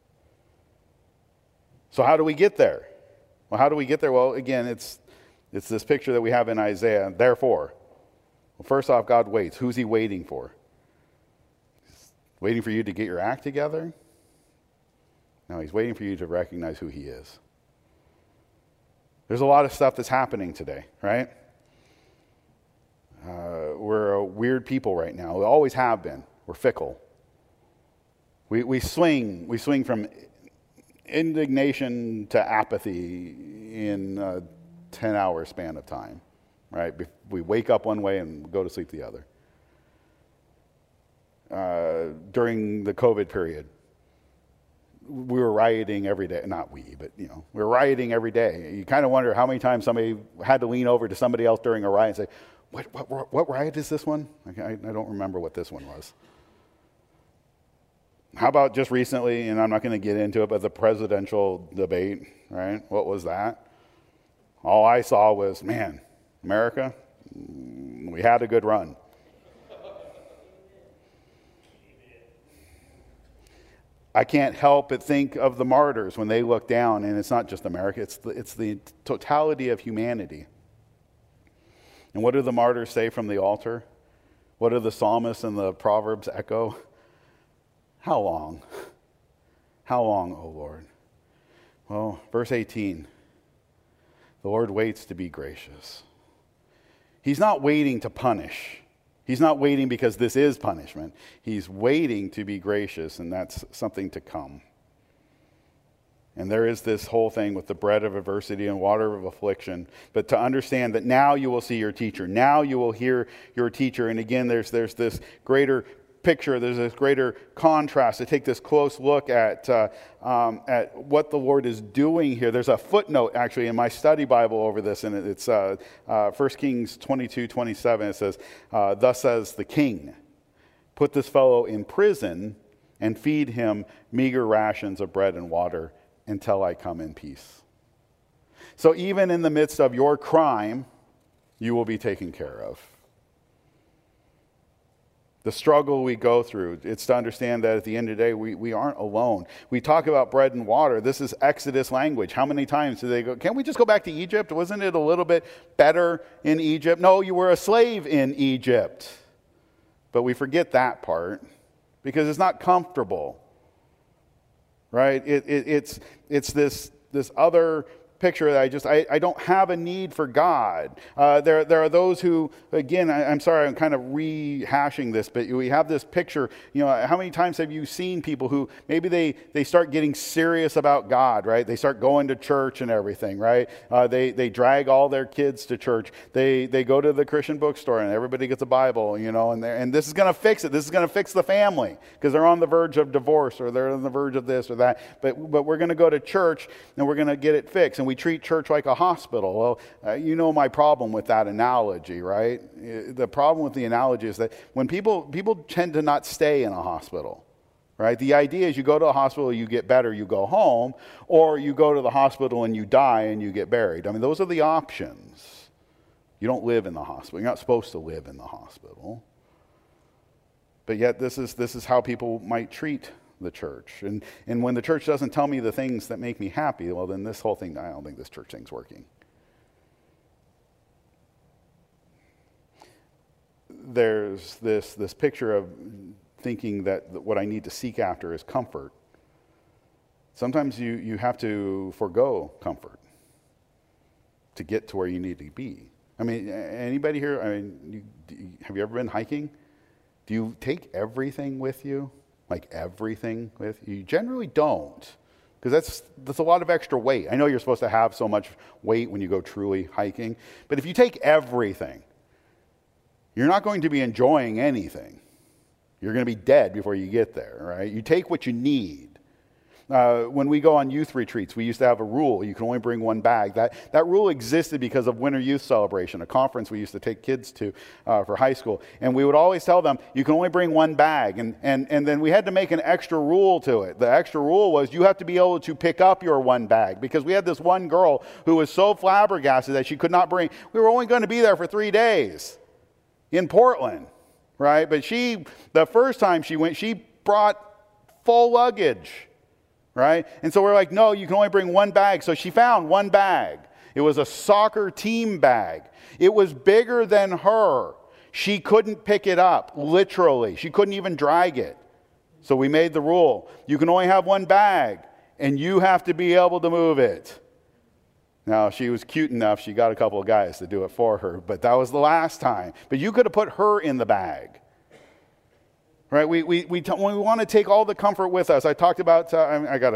So how do we get there? Well, how do we get there? Well, again, it's it's this picture that we have in Isaiah. Therefore, well, first off, God waits. Who's he waiting for? He's waiting for you to get your act together? No, he's waiting for you to recognize who he is. There's a lot of stuff that's happening today, right? Uh, we're a weird people right now. We always have been. We're fickle. We we swing. We swing from indignation to apathy in a ten-hour span of time, right? We wake up one way and go to sleep the other. Uh, during the COVID period, we were rioting every day. Not we, but, you know, we were rioting every day. You kind of wonder how many times somebody had to lean over to somebody else during a riot and say, what, what, what riot is this one? I, I don't remember what this one was. How about just recently, and I'm not going to get into it, but the presidential debate, right? What was that? All I saw was, man, America, we had a good run. I can't help but think of the martyrs when they look down, and it's not just America, it's the, it's the totality of humanity. And what do the martyrs say from the altar? What do the psalmists and the Proverbs echo? How long? How long, O Lord? Well, verse eighteen, the Lord waits to be gracious. He's not waiting to punish. He's not waiting because this is punishment. He's waiting to be gracious, and that's something to come. And there is this whole thing with the bread of adversity and water of affliction. But to understand that now you will see your teacher. Now you will hear your teacher. And again, there's, there's this greater picture, there's this greater contrast to take this close look at uh, um, at what the Lord is doing here. There's a footnote actually in my study Bible over this, and it's uh, uh, First Kings twenty-two twenty-seven. It says, uh, "Thus says the king, put this fellow in prison and feed him meager rations of bread and water until I come in peace." So even in the midst of your crime, you will be taken care of. The struggle we go through, it's to understand that at the end of the day, we, we aren't alone. We talk about bread and water. This is Exodus language. How many times do they go, can't we just go back to Egypt? Wasn't it a little bit better in Egypt? No, you were a slave in Egypt. But we forget that part because it's not comfortable, right? It, it, it's, it's this, this other picture that I just, I, I don't have a need for God. Uh, there, there are those who, again, I, I'm sorry, I'm kind of rehashing this, but we have this picture, you know, how many times have you seen people who maybe they, they start getting serious about God, right? They start going to church and everything, right? Uh, they, they drag all their kids to church. They, they go to the Christian bookstore and everybody gets a Bible, you know, and, and this is going to fix it. This is going to fix the family because they're on the verge of divorce or they're on the verge of this or that. But, but we're going to go to church and we're going to get it fixed. And we treat church like a hospital. Well, uh, you know my problem with that analogy, right? The problem with the analogy is that when people people tend to not stay in a hospital, right? The idea is you go to a hospital, you get better, you go home, or you go to the hospital and you die and you get buried. I mean, those are the options. You don't live in the hospital. You're not supposed to live in the hospital. But yet this is this is how people might treat the church. And and when the church doesn't tell me the things that make me happy, well, then this whole thing, I don't think this church thing's working. There's this this picture of thinking that what I need to seek after is comfort. Sometimes you, you have to forego comfort to get to where you need to be. I mean, anybody here, I mean, you, have you ever been hiking? Do you take everything with you? Like everything with you? You generally don't, because that's that's a lot of extra weight. I know you're supposed to have so much weight when you go truly hiking, but if you take everything, you're not going to be enjoying anything. You're going to be dead before you get there, right? You take what you need. Uh, when we go on youth retreats, we used to have a rule. You can only bring one bag. That that rule existed because of Winter Youth Celebration, a conference we used to take kids to uh, for high school. And we would always tell them, you can only bring one bag. And, and, and then we had to make an extra rule to it. The extra rule was you have to be able to pick up your one bag. Because we had this one girl who was so flabbergasted that she could not bring, we were only going to be there for three days in Portland, right? But she, the first time she went, she brought full luggage. Right? And so we're like, no, you can only bring one bag. So she found one bag. It was a soccer team bag. It was bigger than her. She couldn't pick it up, literally. She couldn't even drag it. So we made the rule. You can only have one bag, and you have to be able to move it. Now, she was cute enough. She got a couple of guys to do it for her, but that was the last time. But you could have put her in the bag. Right, we we we t- when we want to take all the comfort with us. I talked about. Uh, I, I got to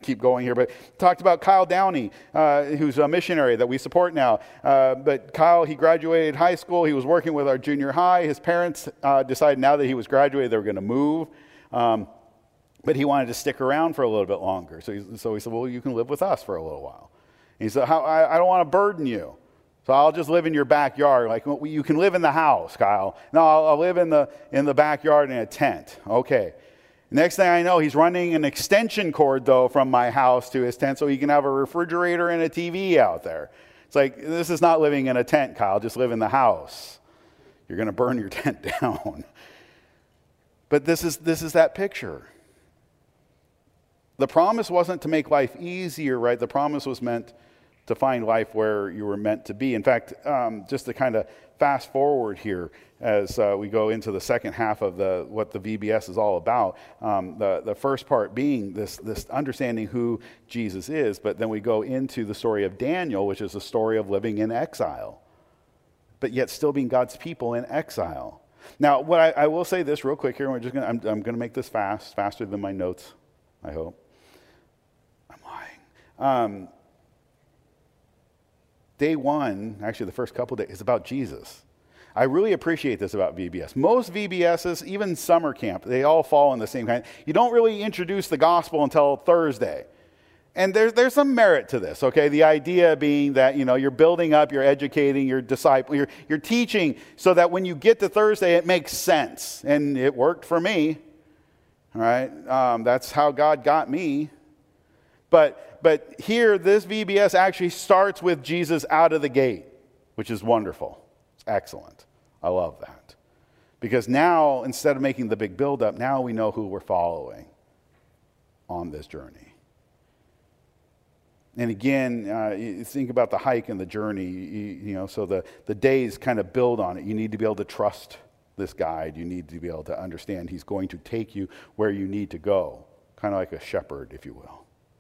keep going here, but talked about Kyle Downey, uh, who's a missionary that we support now. Uh, but Kyle, he graduated high school. He was working with our junior high. His parents uh, decided now that he was graduated, they were going to move. Um, but he wanted to stick around for a little bit longer. So he, so he said, well, you can live with us for a little while. And he said, How, I, I don't want to burden you. So I'll just live in your backyard. Like, well, you can live in the house, Kyle. No, I'll, I'll live in the in the backyard in a tent. Okay. Next thing I know, he's running an extension cord, though, from my house to his tent so he can have a refrigerator and a T V out there. It's like, this is not living in a tent, Kyle. Just live in the house. You're going to burn your tent down. But this is this is that picture. The promise wasn't to make life easier, right? The promise was meant to find life where you were meant to be. In fact, um, just to kind of fast forward here as uh, we go into the second half of the what the V B S is all about, um, the, the first part being this, this understanding who Jesus is, but then we go into the story of Daniel, which is the story of living in exile, but yet still being God's people in exile. Now, what I, I will say this real quick here, and we're just gonna, I'm, I'm going to make this fast, faster than my notes, I hope. I'm lying. Um, Day one, actually the first couple of days, is about Jesus. I really appreciate this about V B S. Most V B Ss, even summer camp, they all fall in the same kind. You don't really introduce the gospel until Thursday. And there's there's some merit to this, okay? The idea being that, you know, you're building up, you're educating, you're disciple, you're, you're teaching so that when you get to Thursday, it makes sense. And it worked for me, all right? Um, that's how God got me. But but here, this V B S actually starts with Jesus out of the gate, which is wonderful. It's excellent. I love that. Because now, instead of making the big buildup, now we know who we're following on this journey. And again, uh, you think about the hike and the journey, you, you know, so the, the days kind of build on it. You need to be able to trust this guide. You need to be able to understand he's going to take you where you need to go, kind of like a shepherd, if you will.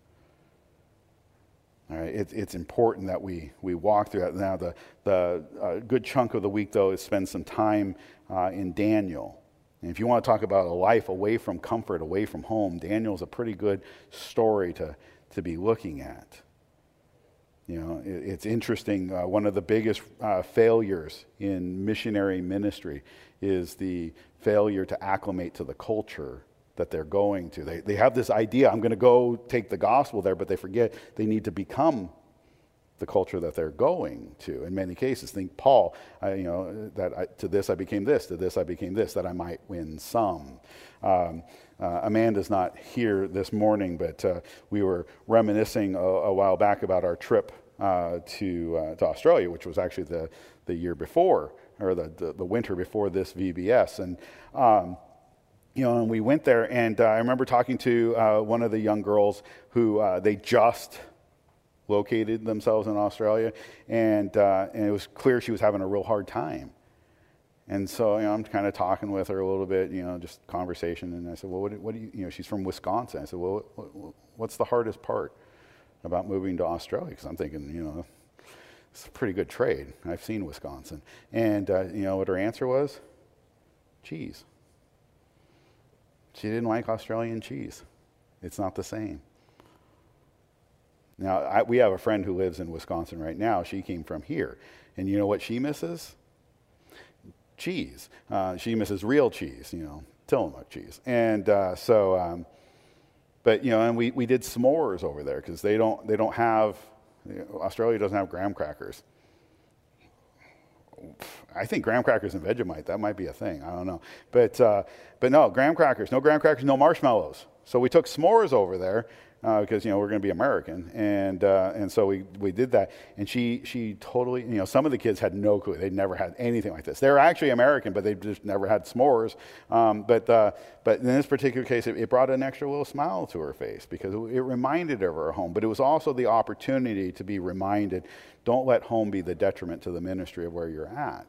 All right, it, it's important that we, we walk through that. Now, the, the uh, good chunk of the week, though, is spend some time uh, in Daniel. And if you want to talk about a life away from comfort, away from home, Daniel's a pretty good story to, to be looking at. You know, it, it's interesting. Uh, one of the biggest uh, failures in missionary ministry is the failure to acclimate to the culture that they're going to. They they have this idea, I'm going to go take the gospel there, but they forget they need to become the culture that they're going to. In many cases, think Paul, I, you know, that I, to this I became this, to this I became this, that I might win some. Um, uh, Amanda's not here this morning, but uh, we were reminiscing a, a while back about our trip uh, to uh, to Australia, which was actually the the year before, or the the, the winter before this V B S, and. Um, You know, and we went there, and uh, I remember talking to uh, one of the young girls who uh, they just located themselves in Australia, and uh, and it was clear she was having a real hard time. And so, you know, I'm kind of talking with her a little bit, you know, just conversation, and I said, well, what, what do you, you know, she's from Wisconsin. I said, well, what, what's the hardest part about moving to Australia? Because I'm thinking, you know, it's a pretty good trade. I've seen Wisconsin. And, uh, you know, what her answer was? Cheese. She didn't like Australian cheese. It's not the same. Now, I, we have a friend who lives in Wisconsin right now. She came from here. And you know what she misses? Cheese. Uh, she misses real cheese, you know, Tillamook cheese. And uh, so, um, but, you know, and we, we did s'mores over there because they don't, they don't have, you know, Australia doesn't have graham crackers. I think graham crackers and Vegemite, that might be a thing. I don't know. But uh, but no, graham crackers, no graham crackers, no marshmallows. So we took s'mores over there uh, because, you know, we're going to be American. And uh, and so we, we did that. And she she totally, you know, some of the kids had no clue. They'd never had anything like this. They were actually American, but they just never had s'mores. Um, but uh, but in this particular case, it, it brought an extra little smile to her face because it, it reminded her of her home. But it was also the opportunity to be reminded, don't let home be the detriment to the ministry of where you're at.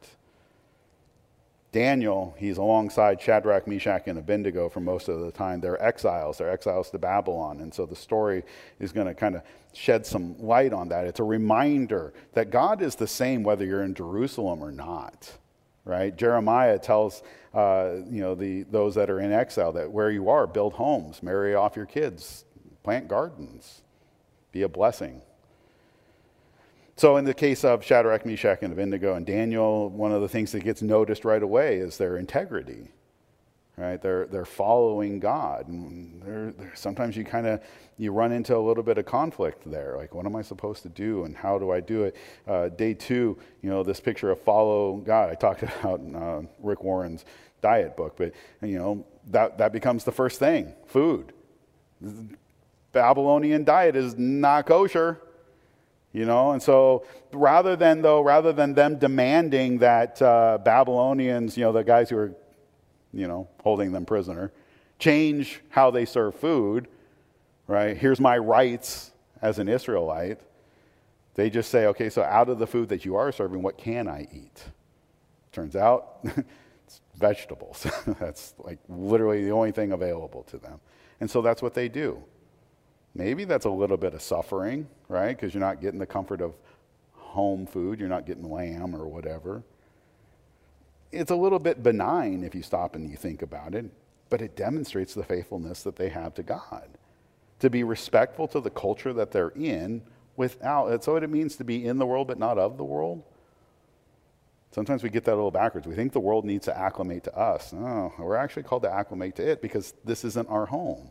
Daniel, he's alongside Shadrach, Meshach, and Abednego for most of the time. They're exiles. They're exiles to Babylon. And so the story is going to kind of shed some light on that. It's a reminder that God is the same whether you're in Jerusalem or not, right? Jeremiah tells uh, you know the those that are in exile that where you are, build homes, marry off your kids, Plant gardens. Be a blessing. So in the case of Shadrach, Meshach, and Abednego and Daniel, one of the things that gets noticed right away is their integrity. Right? They're they're following God. And they're, they're, sometimes you kind of you run into a little bit of conflict there. Like, what am I supposed to do, and how do I do it? Uh, day two, you know, this picture of follow God. I talked about uh, Rick Warren's diet book, but you know that that becomes the first thing: food. Babylonian diet is not kosher. You know, and so rather than though, rather than them demanding that uh, Babylonians, you know, the guys who are, you know, holding them prisoner, change how they serve food, right? Here's my rights as an Israelite. They just say, okay, so out of the food that you are serving, what can I eat? Turns out it's vegetables. That's like literally the only thing available to them. And so that's what they do. Maybe that's a little bit of suffering, right? Because you're not getting the comfort of home food. You're not getting lamb or whatever. It's a little bit benign if you stop and you think about it, but it demonstrates the faithfulness that they have to God. To be respectful to the culture that they're in without, that's what it means to be in the world but not of the world. Sometimes we get that a little backwards. We think the world needs to acclimate to us. No, we're actually called to acclimate to it because this isn't our home.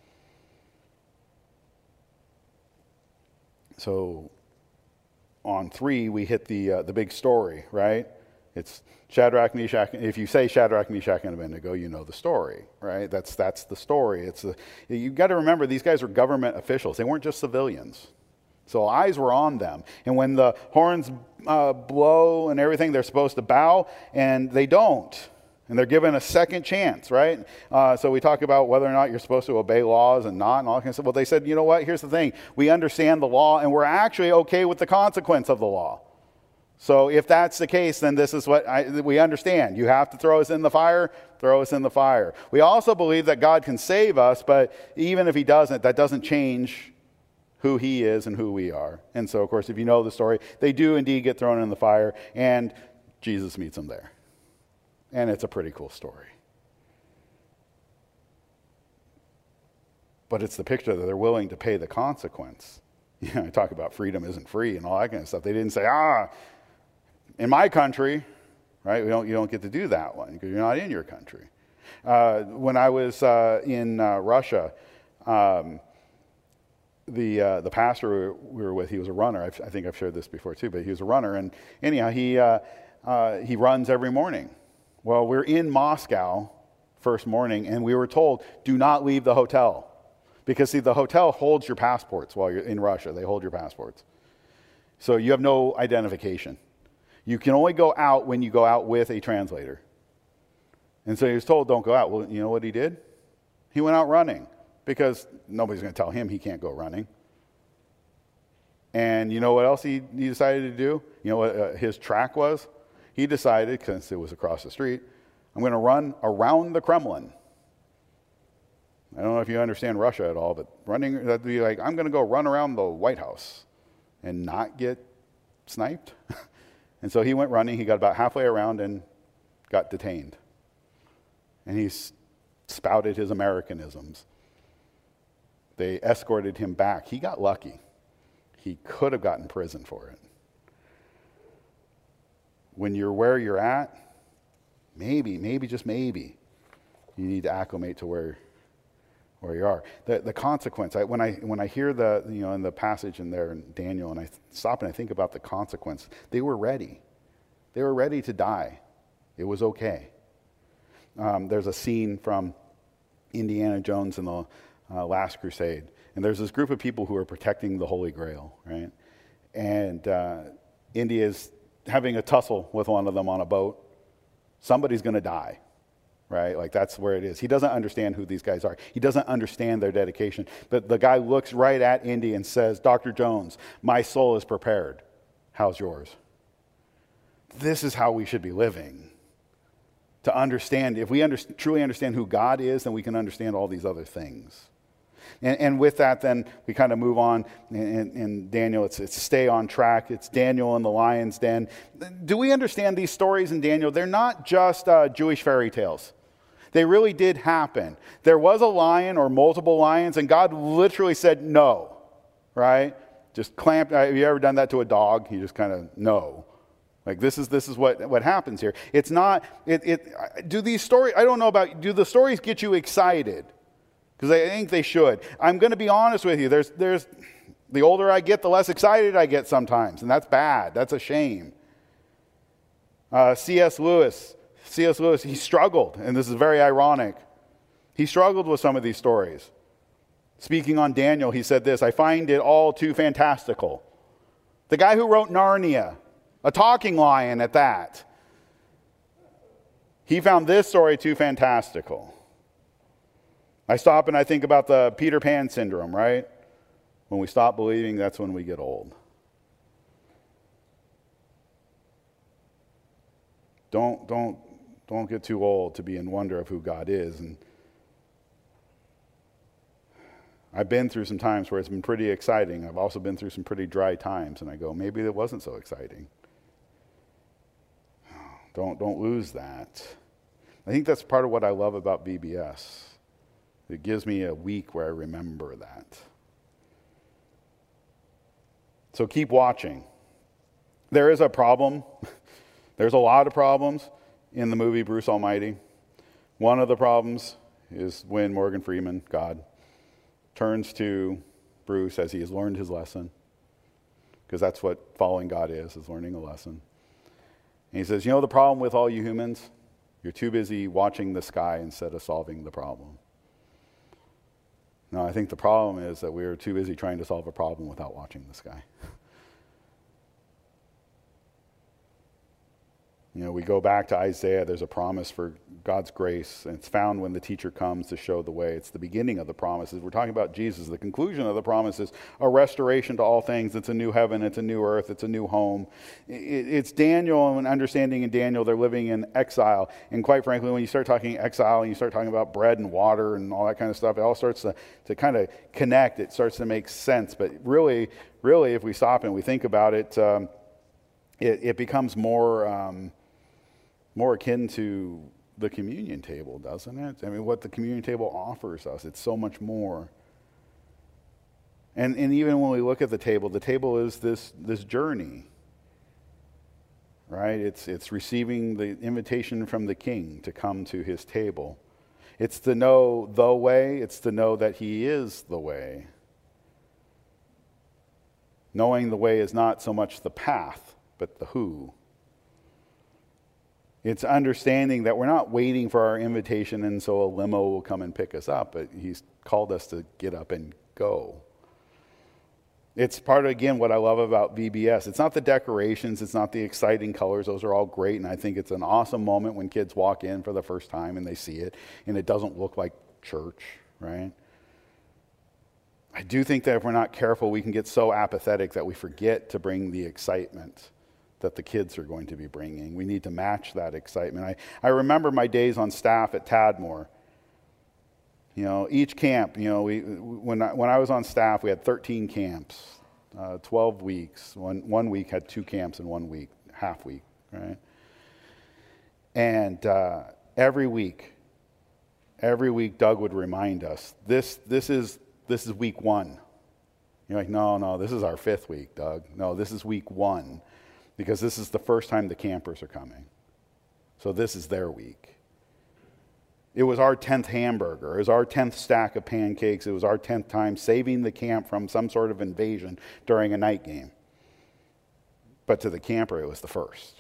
So on three, we hit the uh, the big story, right? It's Shadrach, Meshach. If you say Shadrach, Meshach, and Abednego, you know the story, right? That's that's the story. It's a, you've got to remember these guys were government officials. They weren't just civilians. So eyes were on them. And when the horns uh, blow and everything, they're supposed to bow, and they don't. And they're given a second chance, right? Uh, so we talk about whether or not you're supposed to obey laws and not and all that kind of stuff. Well, they said, you know what? Here's the thing. We understand the law, and we're actually okay with the consequence of the law. So if that's the case, then this is what I, we understand. You have to throw us in the fire, throw us in the fire. We also believe that God can save us, but even if he doesn't, that doesn't change who he is and who we are. And so, of course, if you know the story, they do indeed get thrown in the fire, and Jesus meets them there. And it's a pretty cool story. But it's the picture that they're willing to pay the consequence. You know, I talk about freedom isn't free and all that kind of stuff. They didn't say, ah, in my country, right? We don't, you don't get to do that one because you're not in your country. Uh, when I was uh, in uh, Russia, um, the uh, the pastor we were with, he was a runner. I've, I think I've shared this before too, but he was a runner. And anyhow, he uh, uh, he runs every morning. Well, we're in Moscow first morning, and we were told, do not leave the hotel. Because, see, the hotel holds your passports while you're in Russia. They hold your passports. So you have no identification. You can only go out when you go out with a translator. And so he was told, don't go out. Well, you know what he did? He went out running because nobody's going to tell him he can't go running. And you know what else he, he decided to do? You know what uh, his track was? He decided, because it was across the street, I'm going to run around the Kremlin. I don't know if you understand Russia at all, but running, that'd be like, I'm going to go run around the White House and not get sniped. And so he went running. He got about halfway around and got detained. And he spouted his Americanisms. They escorted him back. He got lucky. He could have gotten prison for it. When you're where you're at, maybe, maybe, just maybe, you need to acclimate to where, where you are. The, the consequence, I, when I when I hear the, you know, in the passage in there in Daniel, and I stop and I think about the consequence, they were ready. They were ready to die. It was okay. Um, there's a scene from Indiana Jones in the uh, Last Crusade, and there's this group of people who are protecting the Holy Grail, right? And uh, India's having a tussle with one of them on a boat. Somebody's going to die, right? Like, that's where it is. He doesn't understand who these guys are. He doesn't understand their dedication. But the guy looks right at Indy and says, Doctor Jones, my soul is prepared. How's yours? This is how we should be living. To understand, if we under, truly understand who God is, then we can understand all these other things. And, and with that, then we kind of move on. In, in Daniel, it's, it's stay on track. It's Daniel in the lion's den. Do we understand these stories in Daniel? They're not just uh, Jewish fairy tales. They really did happen. There was a lion or multiple lions, and God literally said no, right? Just clamp. Have you ever done that to a dog? You just kind of no. Like this is this is what, what happens here. It's not, it, it, do these stories, I don't know about, do the stories get you excited? Because I think they should. I'm going to be honest with you. There's, there's, the older I get, the less excited I get sometimes, and that's bad. That's a shame. Uh, C S. Lewis, C S. Lewis, he struggled, and this is very ironic. He struggled with some of these stories. Speaking on Daniel, he said this, I find it all too fantastical. The guy who wrote Narnia, a talking lion at that, he found this story too fantastical. I stop and I think about the Peter Pan syndrome, right? When we stop believing, that's when we get old. Don't, don't, don't get too old to be in wonder of who God is. And I've been through some times where it's been pretty exciting. I've also been through some pretty dry times, and I go, maybe it wasn't so exciting. Don't, don't lose that. I think that's part of what I love about V B S. It gives me a week where I remember that. So keep watching. There is a problem. There's a lot of problems in the movie Bruce Almighty. One of the problems is when Morgan Freeman, God, turns to Bruce as he has learned his lesson, because that's what following God is, is learning a lesson. And he says, you know the problem with all you humans? You're too busy watching the sky instead of solving the problem. No, I think the problem is that we're too busy trying to solve a problem without watching the sky. You know, we go back to Isaiah, there's a promise for God's grace, and it's found when the teacher comes to show the way. It's the beginning of the promises. We're talking about Jesus. The conclusion of the promise is a restoration to all things. It's a new heaven, it's a new earth, it's a new home. It's Daniel, and understanding in Daniel, they're living in exile. And quite frankly, when you start talking exile and you start talking about bread and water and all that kind of stuff, it all starts to, to kind of connect. It starts to make sense. But really, really, if we stop and we think about it, um, it, it becomes more... Um, more akin to the communion table, doesn't it? I mean, what the communion table offers us, it's so much more. And and even when we look at the table, the table is this this journey, right? It's it's receiving the invitation from the King to come to his table. It's to know the way, it's to know that he is the way. Knowing the way is not so much the path, but the who. It's understanding that we're not waiting for our invitation and so a limo will come and pick us up, but he's called us to get up and go. It's part of, again, what I love about V B S. It's not the decorations, it's not the exciting colors. Those are all great, and I think it's an awesome moment when kids walk in for the first time and they see it, and it doesn't look like church, right? I do think that if we're not careful, we can get so apathetic that we forget to bring the excitement that the kids are going to be bringing. We need to match that excitement. I, I remember my days on staff at Tadmor. You know, each camp, you know, we when I, when I was on staff, we had thirteen camps, uh, twelve weeks. One, one week had two camps in one week, half week, right? And uh, every week, every week Doug would remind us, this, this, is, this is week one. You're like, no, no, this is our fifth week, Doug. No, this is week one. Because this is the first time the campers are coming. So this is their week. It was our tenth hamburger. It was our tenth stack of pancakes. It was our tenth time saving the camp from some sort of invasion during a night game. But to the camper, it was the first.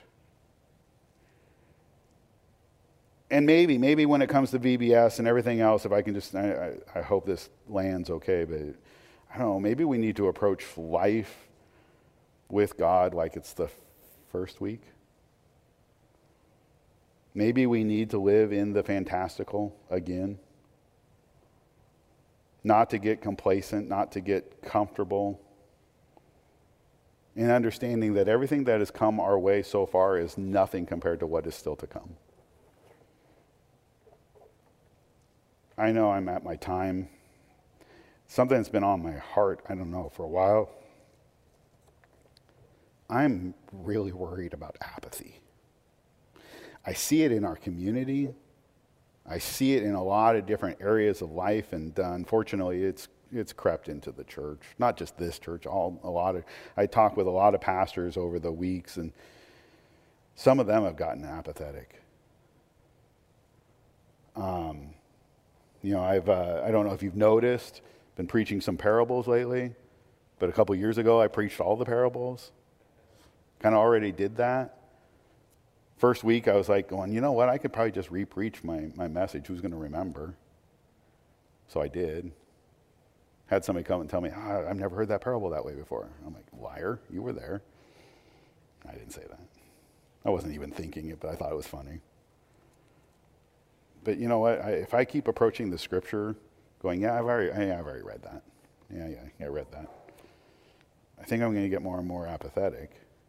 And maybe, maybe when it comes to V B S and everything else, if I can just, I, I hope this lands okay, but I don't know, maybe we need to approach life with God like it's the first week. Maybe we need to live in the fantastical again. Not to get complacent, not to get comfortable. In understanding that everything that has come our way so far is nothing compared to what is still to come. I know I'm at my time. Something that's been on my heart, I don't know, for a while. I'm really worried about apathy. I see it in our community. I see it in a lot of different areas of life, and uh, unfortunately, it's it's crept into the church. Not just this church. All a lot of I talk with a lot of pastors over the weeks, and some of them have gotten apathetic. Um, you know, I've uh, I don't know if you've noticed, been preaching some parables lately, but a couple years ago I preached all the parables. Kind of already did that. First week I was like going, you know what, I could probably just re-preach my, my message. Who's going to remember? So I did. Had somebody come and tell me, oh, I've never heard that parable that way before. I'm like, liar, you were there. I didn't say that. I wasn't even thinking it, but I thought it was funny. But you know what, I, if I keep approaching the scripture going, yeah, I've already, yeah, I've already read that. Yeah, yeah, yeah, I read that. I think I'm going to get more and more apathetic.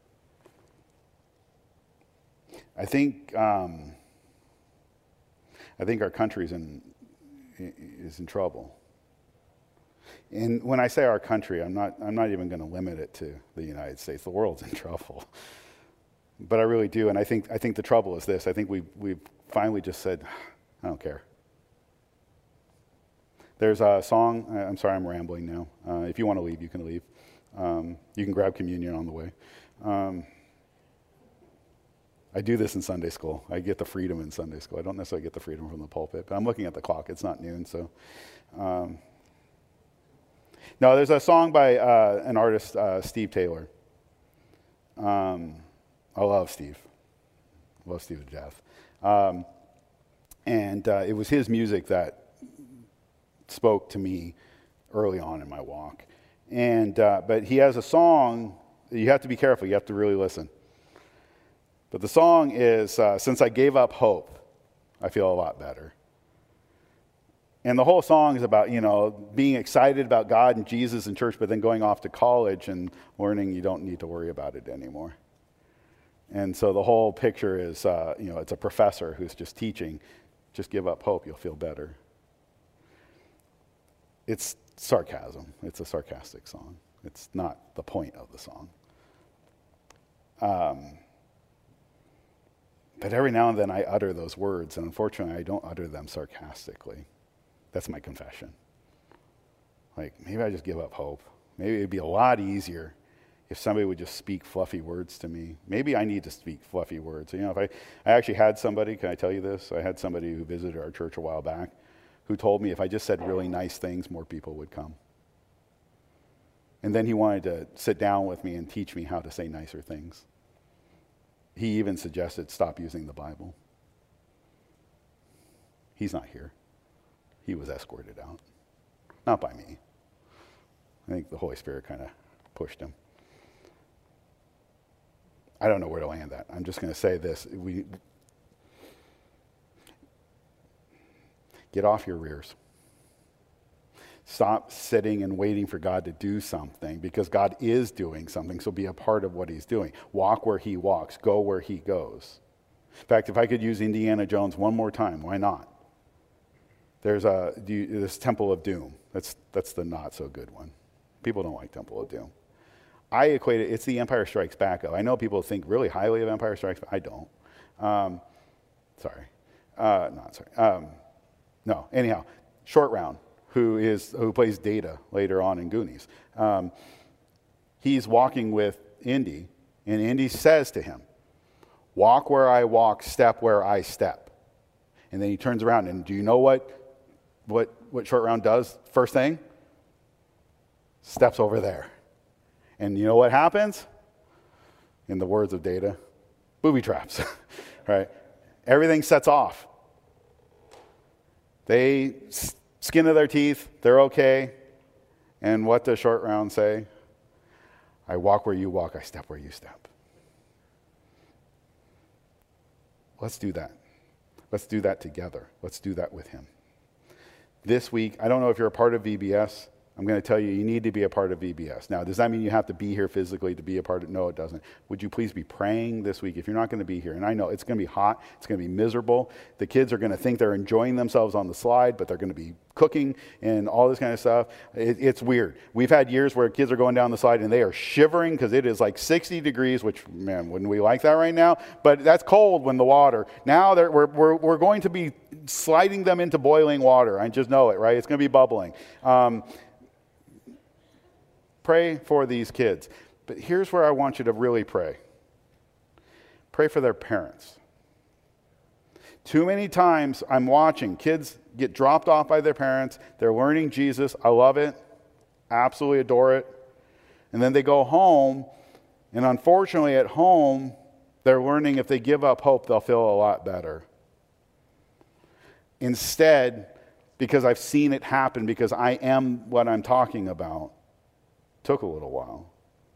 I think um, I think our country's in is in trouble. And when I say our country, I'm not I'm not even going to limit it to the United States. The world's in trouble. But I really do, and I think I think the trouble is this. I think we we've finally just said, I don't care. There's a song. I'm sorry, I'm rambling now. Uh, if you want to leave, you can leave. Um, you can grab communion on the way. Um, I do this in Sunday school. I get the freedom in Sunday school. I don't necessarily get the freedom from the pulpit, but I'm looking at the clock. It's not noon, so. Um, no, there's a song by uh, an artist, uh, Steve Taylor. Um, I love Steve. I love Steve to death. Um, and uh, it was his music that spoke to me early on in my walk. And uh, but he has a song. You have to be careful. You have to really listen. But the song is, uh, since I gave up hope, I feel a lot better. And the whole song is about, you know, being excited about God and Jesus and church, but then going off to college and learning you don't need to worry about it anymore. And so the whole picture is, uh, you know, it's a professor who's just teaching, just give up hope, you'll feel better. It's sarcasm. It's a sarcastic song. It's not the point of the song. Um, but every now and then I utter those words, and unfortunately I don't utter them sarcastically. That's my confession. Like, maybe I just give up hope. Maybe it'd be a lot easier if somebody would just speak fluffy words to me. Maybe I need to speak fluffy words. You know, if I, I actually had somebody, can I tell you this? I had somebody who visited our church a while back who told me if I just said really nice things, more people would come. And then he wanted to sit down with me and teach me how to say nicer things. He even suggested stop using the Bible. He's not here. He was escorted out. Not by me. I think the Holy Spirit kind of pushed him. I don't know where to land that. I'm just going to say this. We get off your rears. Stop sitting and waiting for God to do something, because God is doing something, so be a part of what he's doing. Walk where he walks. Go where he goes. In fact, if I could use Indiana Jones one more time, why not? There's a this Temple of Doom. That's that's the not so good one. People don't like Temple of Doom. I equate it, it's the Empire Strikes Back of. I know people think really highly of Empire Strikes Back. I don't. Um, sorry. Uh, not sorry. Um, no, anyhow, Short Round, who is who plays Data later on in Goonies. Um, he's walking with Indy, and Indy says to him, walk where I walk, step where I step. And then he turns around, and do you know what what what Short Round does first thing? Steps over there. And you know what happens? In the words of Data, booby traps, right? Everything sets off. They skin of their teeth, they're okay. And what does Short Round say? I walk where you walk, I step where you step. Let's do that. Let's do that together. Let's do that with him. This week, I don't know if you're a part of V B S. I'm going to tell you, you need to be a part of V B S. Now, does that mean you have to be here physically to be a part of it? No, it doesn't. Would you please be praying this week if you're not going to be here? And I know it's going to be hot. It's going to be miserable. The kids are going to think they're enjoying themselves on the slide, but they're going to be cooking and all this kind of stuff. It, it's weird. We've had years where kids are going down the slide and they are shivering because it is like sixty degrees, which, man, wouldn't we like that right now? But that's cold when the water. Now we're, we're, we're going to be sliding them into boiling water. I just know it, right? It's going to be bubbling. Um, Pray for these kids. But here's where I want you to really pray. Pray for their parents. Too many times I'm watching kids get dropped off by their parents. They're learning Jesus. I love it. Absolutely adore it. And then they go home, and unfortunately at home, they're learning if they give up hope, they'll feel a lot better. Instead, because I've seen it happen, because I am what I'm talking about, took a little while.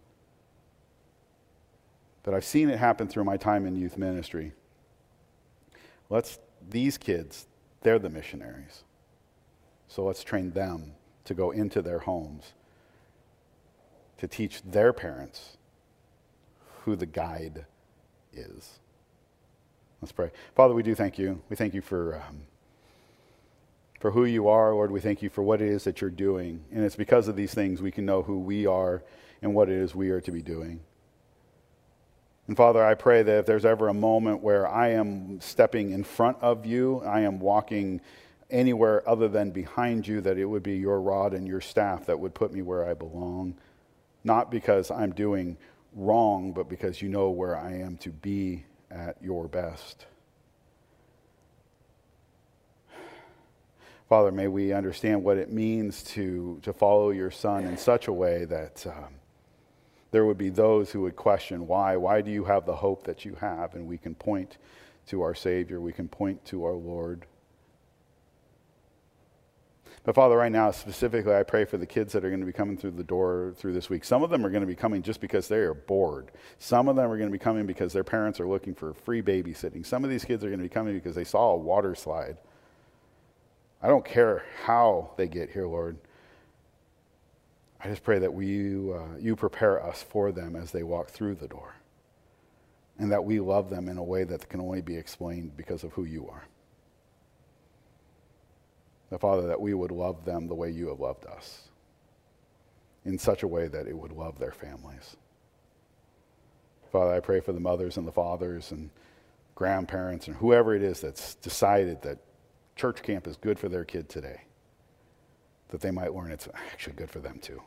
But I've seen it happen through my time in youth ministry. Let's, these kids, they're the missionaries. So let's train them to go into their homes to teach their parents who the guide is. Let's pray. Father, we do thank you. We thank you for um, for who you are, Lord. We thank you for what it is that you're doing. And it's because of these things we can know who we are and what it is we are to be doing. And Father, I pray that if there's ever a moment where I am stepping in front of you, I am walking anywhere other than behind you, that it would be your rod and your staff that would put me where I belong. Not because I'm doing wrong, but because you know where I am to be at your best. Father, may we understand what it means to, to follow your Son in such a way that um, there would be those who would question why. Why do you have the hope that you have? And we can point to our Savior. We can point to our Lord. But Father, right now, specifically, I pray for the kids that are going to be coming through the door through this week. Some of them are going to be coming just because they are bored. Some of them are going to be coming because their parents are looking for free babysitting. Some of these kids are going to be coming because they saw a water slide. I don't care how they get here, Lord. I just pray that we, uh, you prepare us for them as they walk through the door, and that we love them in a way that can only be explained because of who you are. That, Father, that we would love them the way you have loved us, in such a way that it would love their families. Father, I pray for the mothers and the fathers and grandparents and whoever it is that's decided that church camp is good for their kid today, that they might learn it's actually good for them too.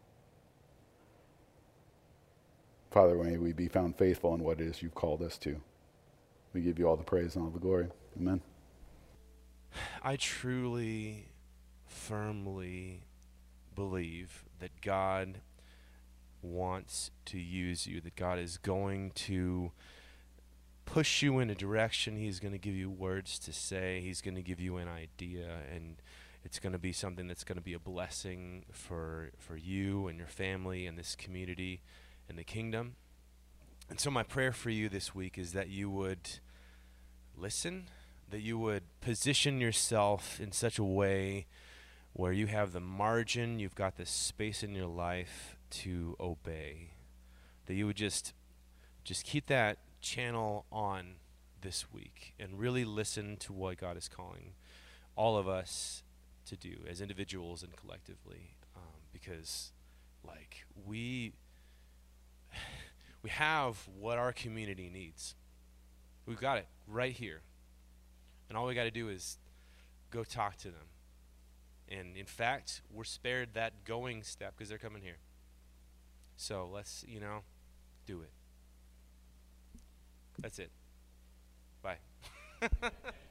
Father, may we be found faithful in what it is you've called us to. We give you all the praise and all the glory. Amen. I truly, firmly believe that God wants to use you, that God is going to push you in a direction. He's going to give you words to say. He's going to give you an idea, and it's going to be something that's going to be a blessing for for you and your family and this community and the kingdom. And so my prayer for you this week is that you would listen, that you would position yourself in such a way where you have the margin, you've got the space in your life to obey, that you would just just keep that channel on this week and really listen to what God is calling all of us to do as individuals and collectively, um, because like we we have what our community needs. We've got it right here, and all we got to do is go talk to them. And in fact, we're spared that going step because they're coming here. So let's, you know, do it. That's it. Bye.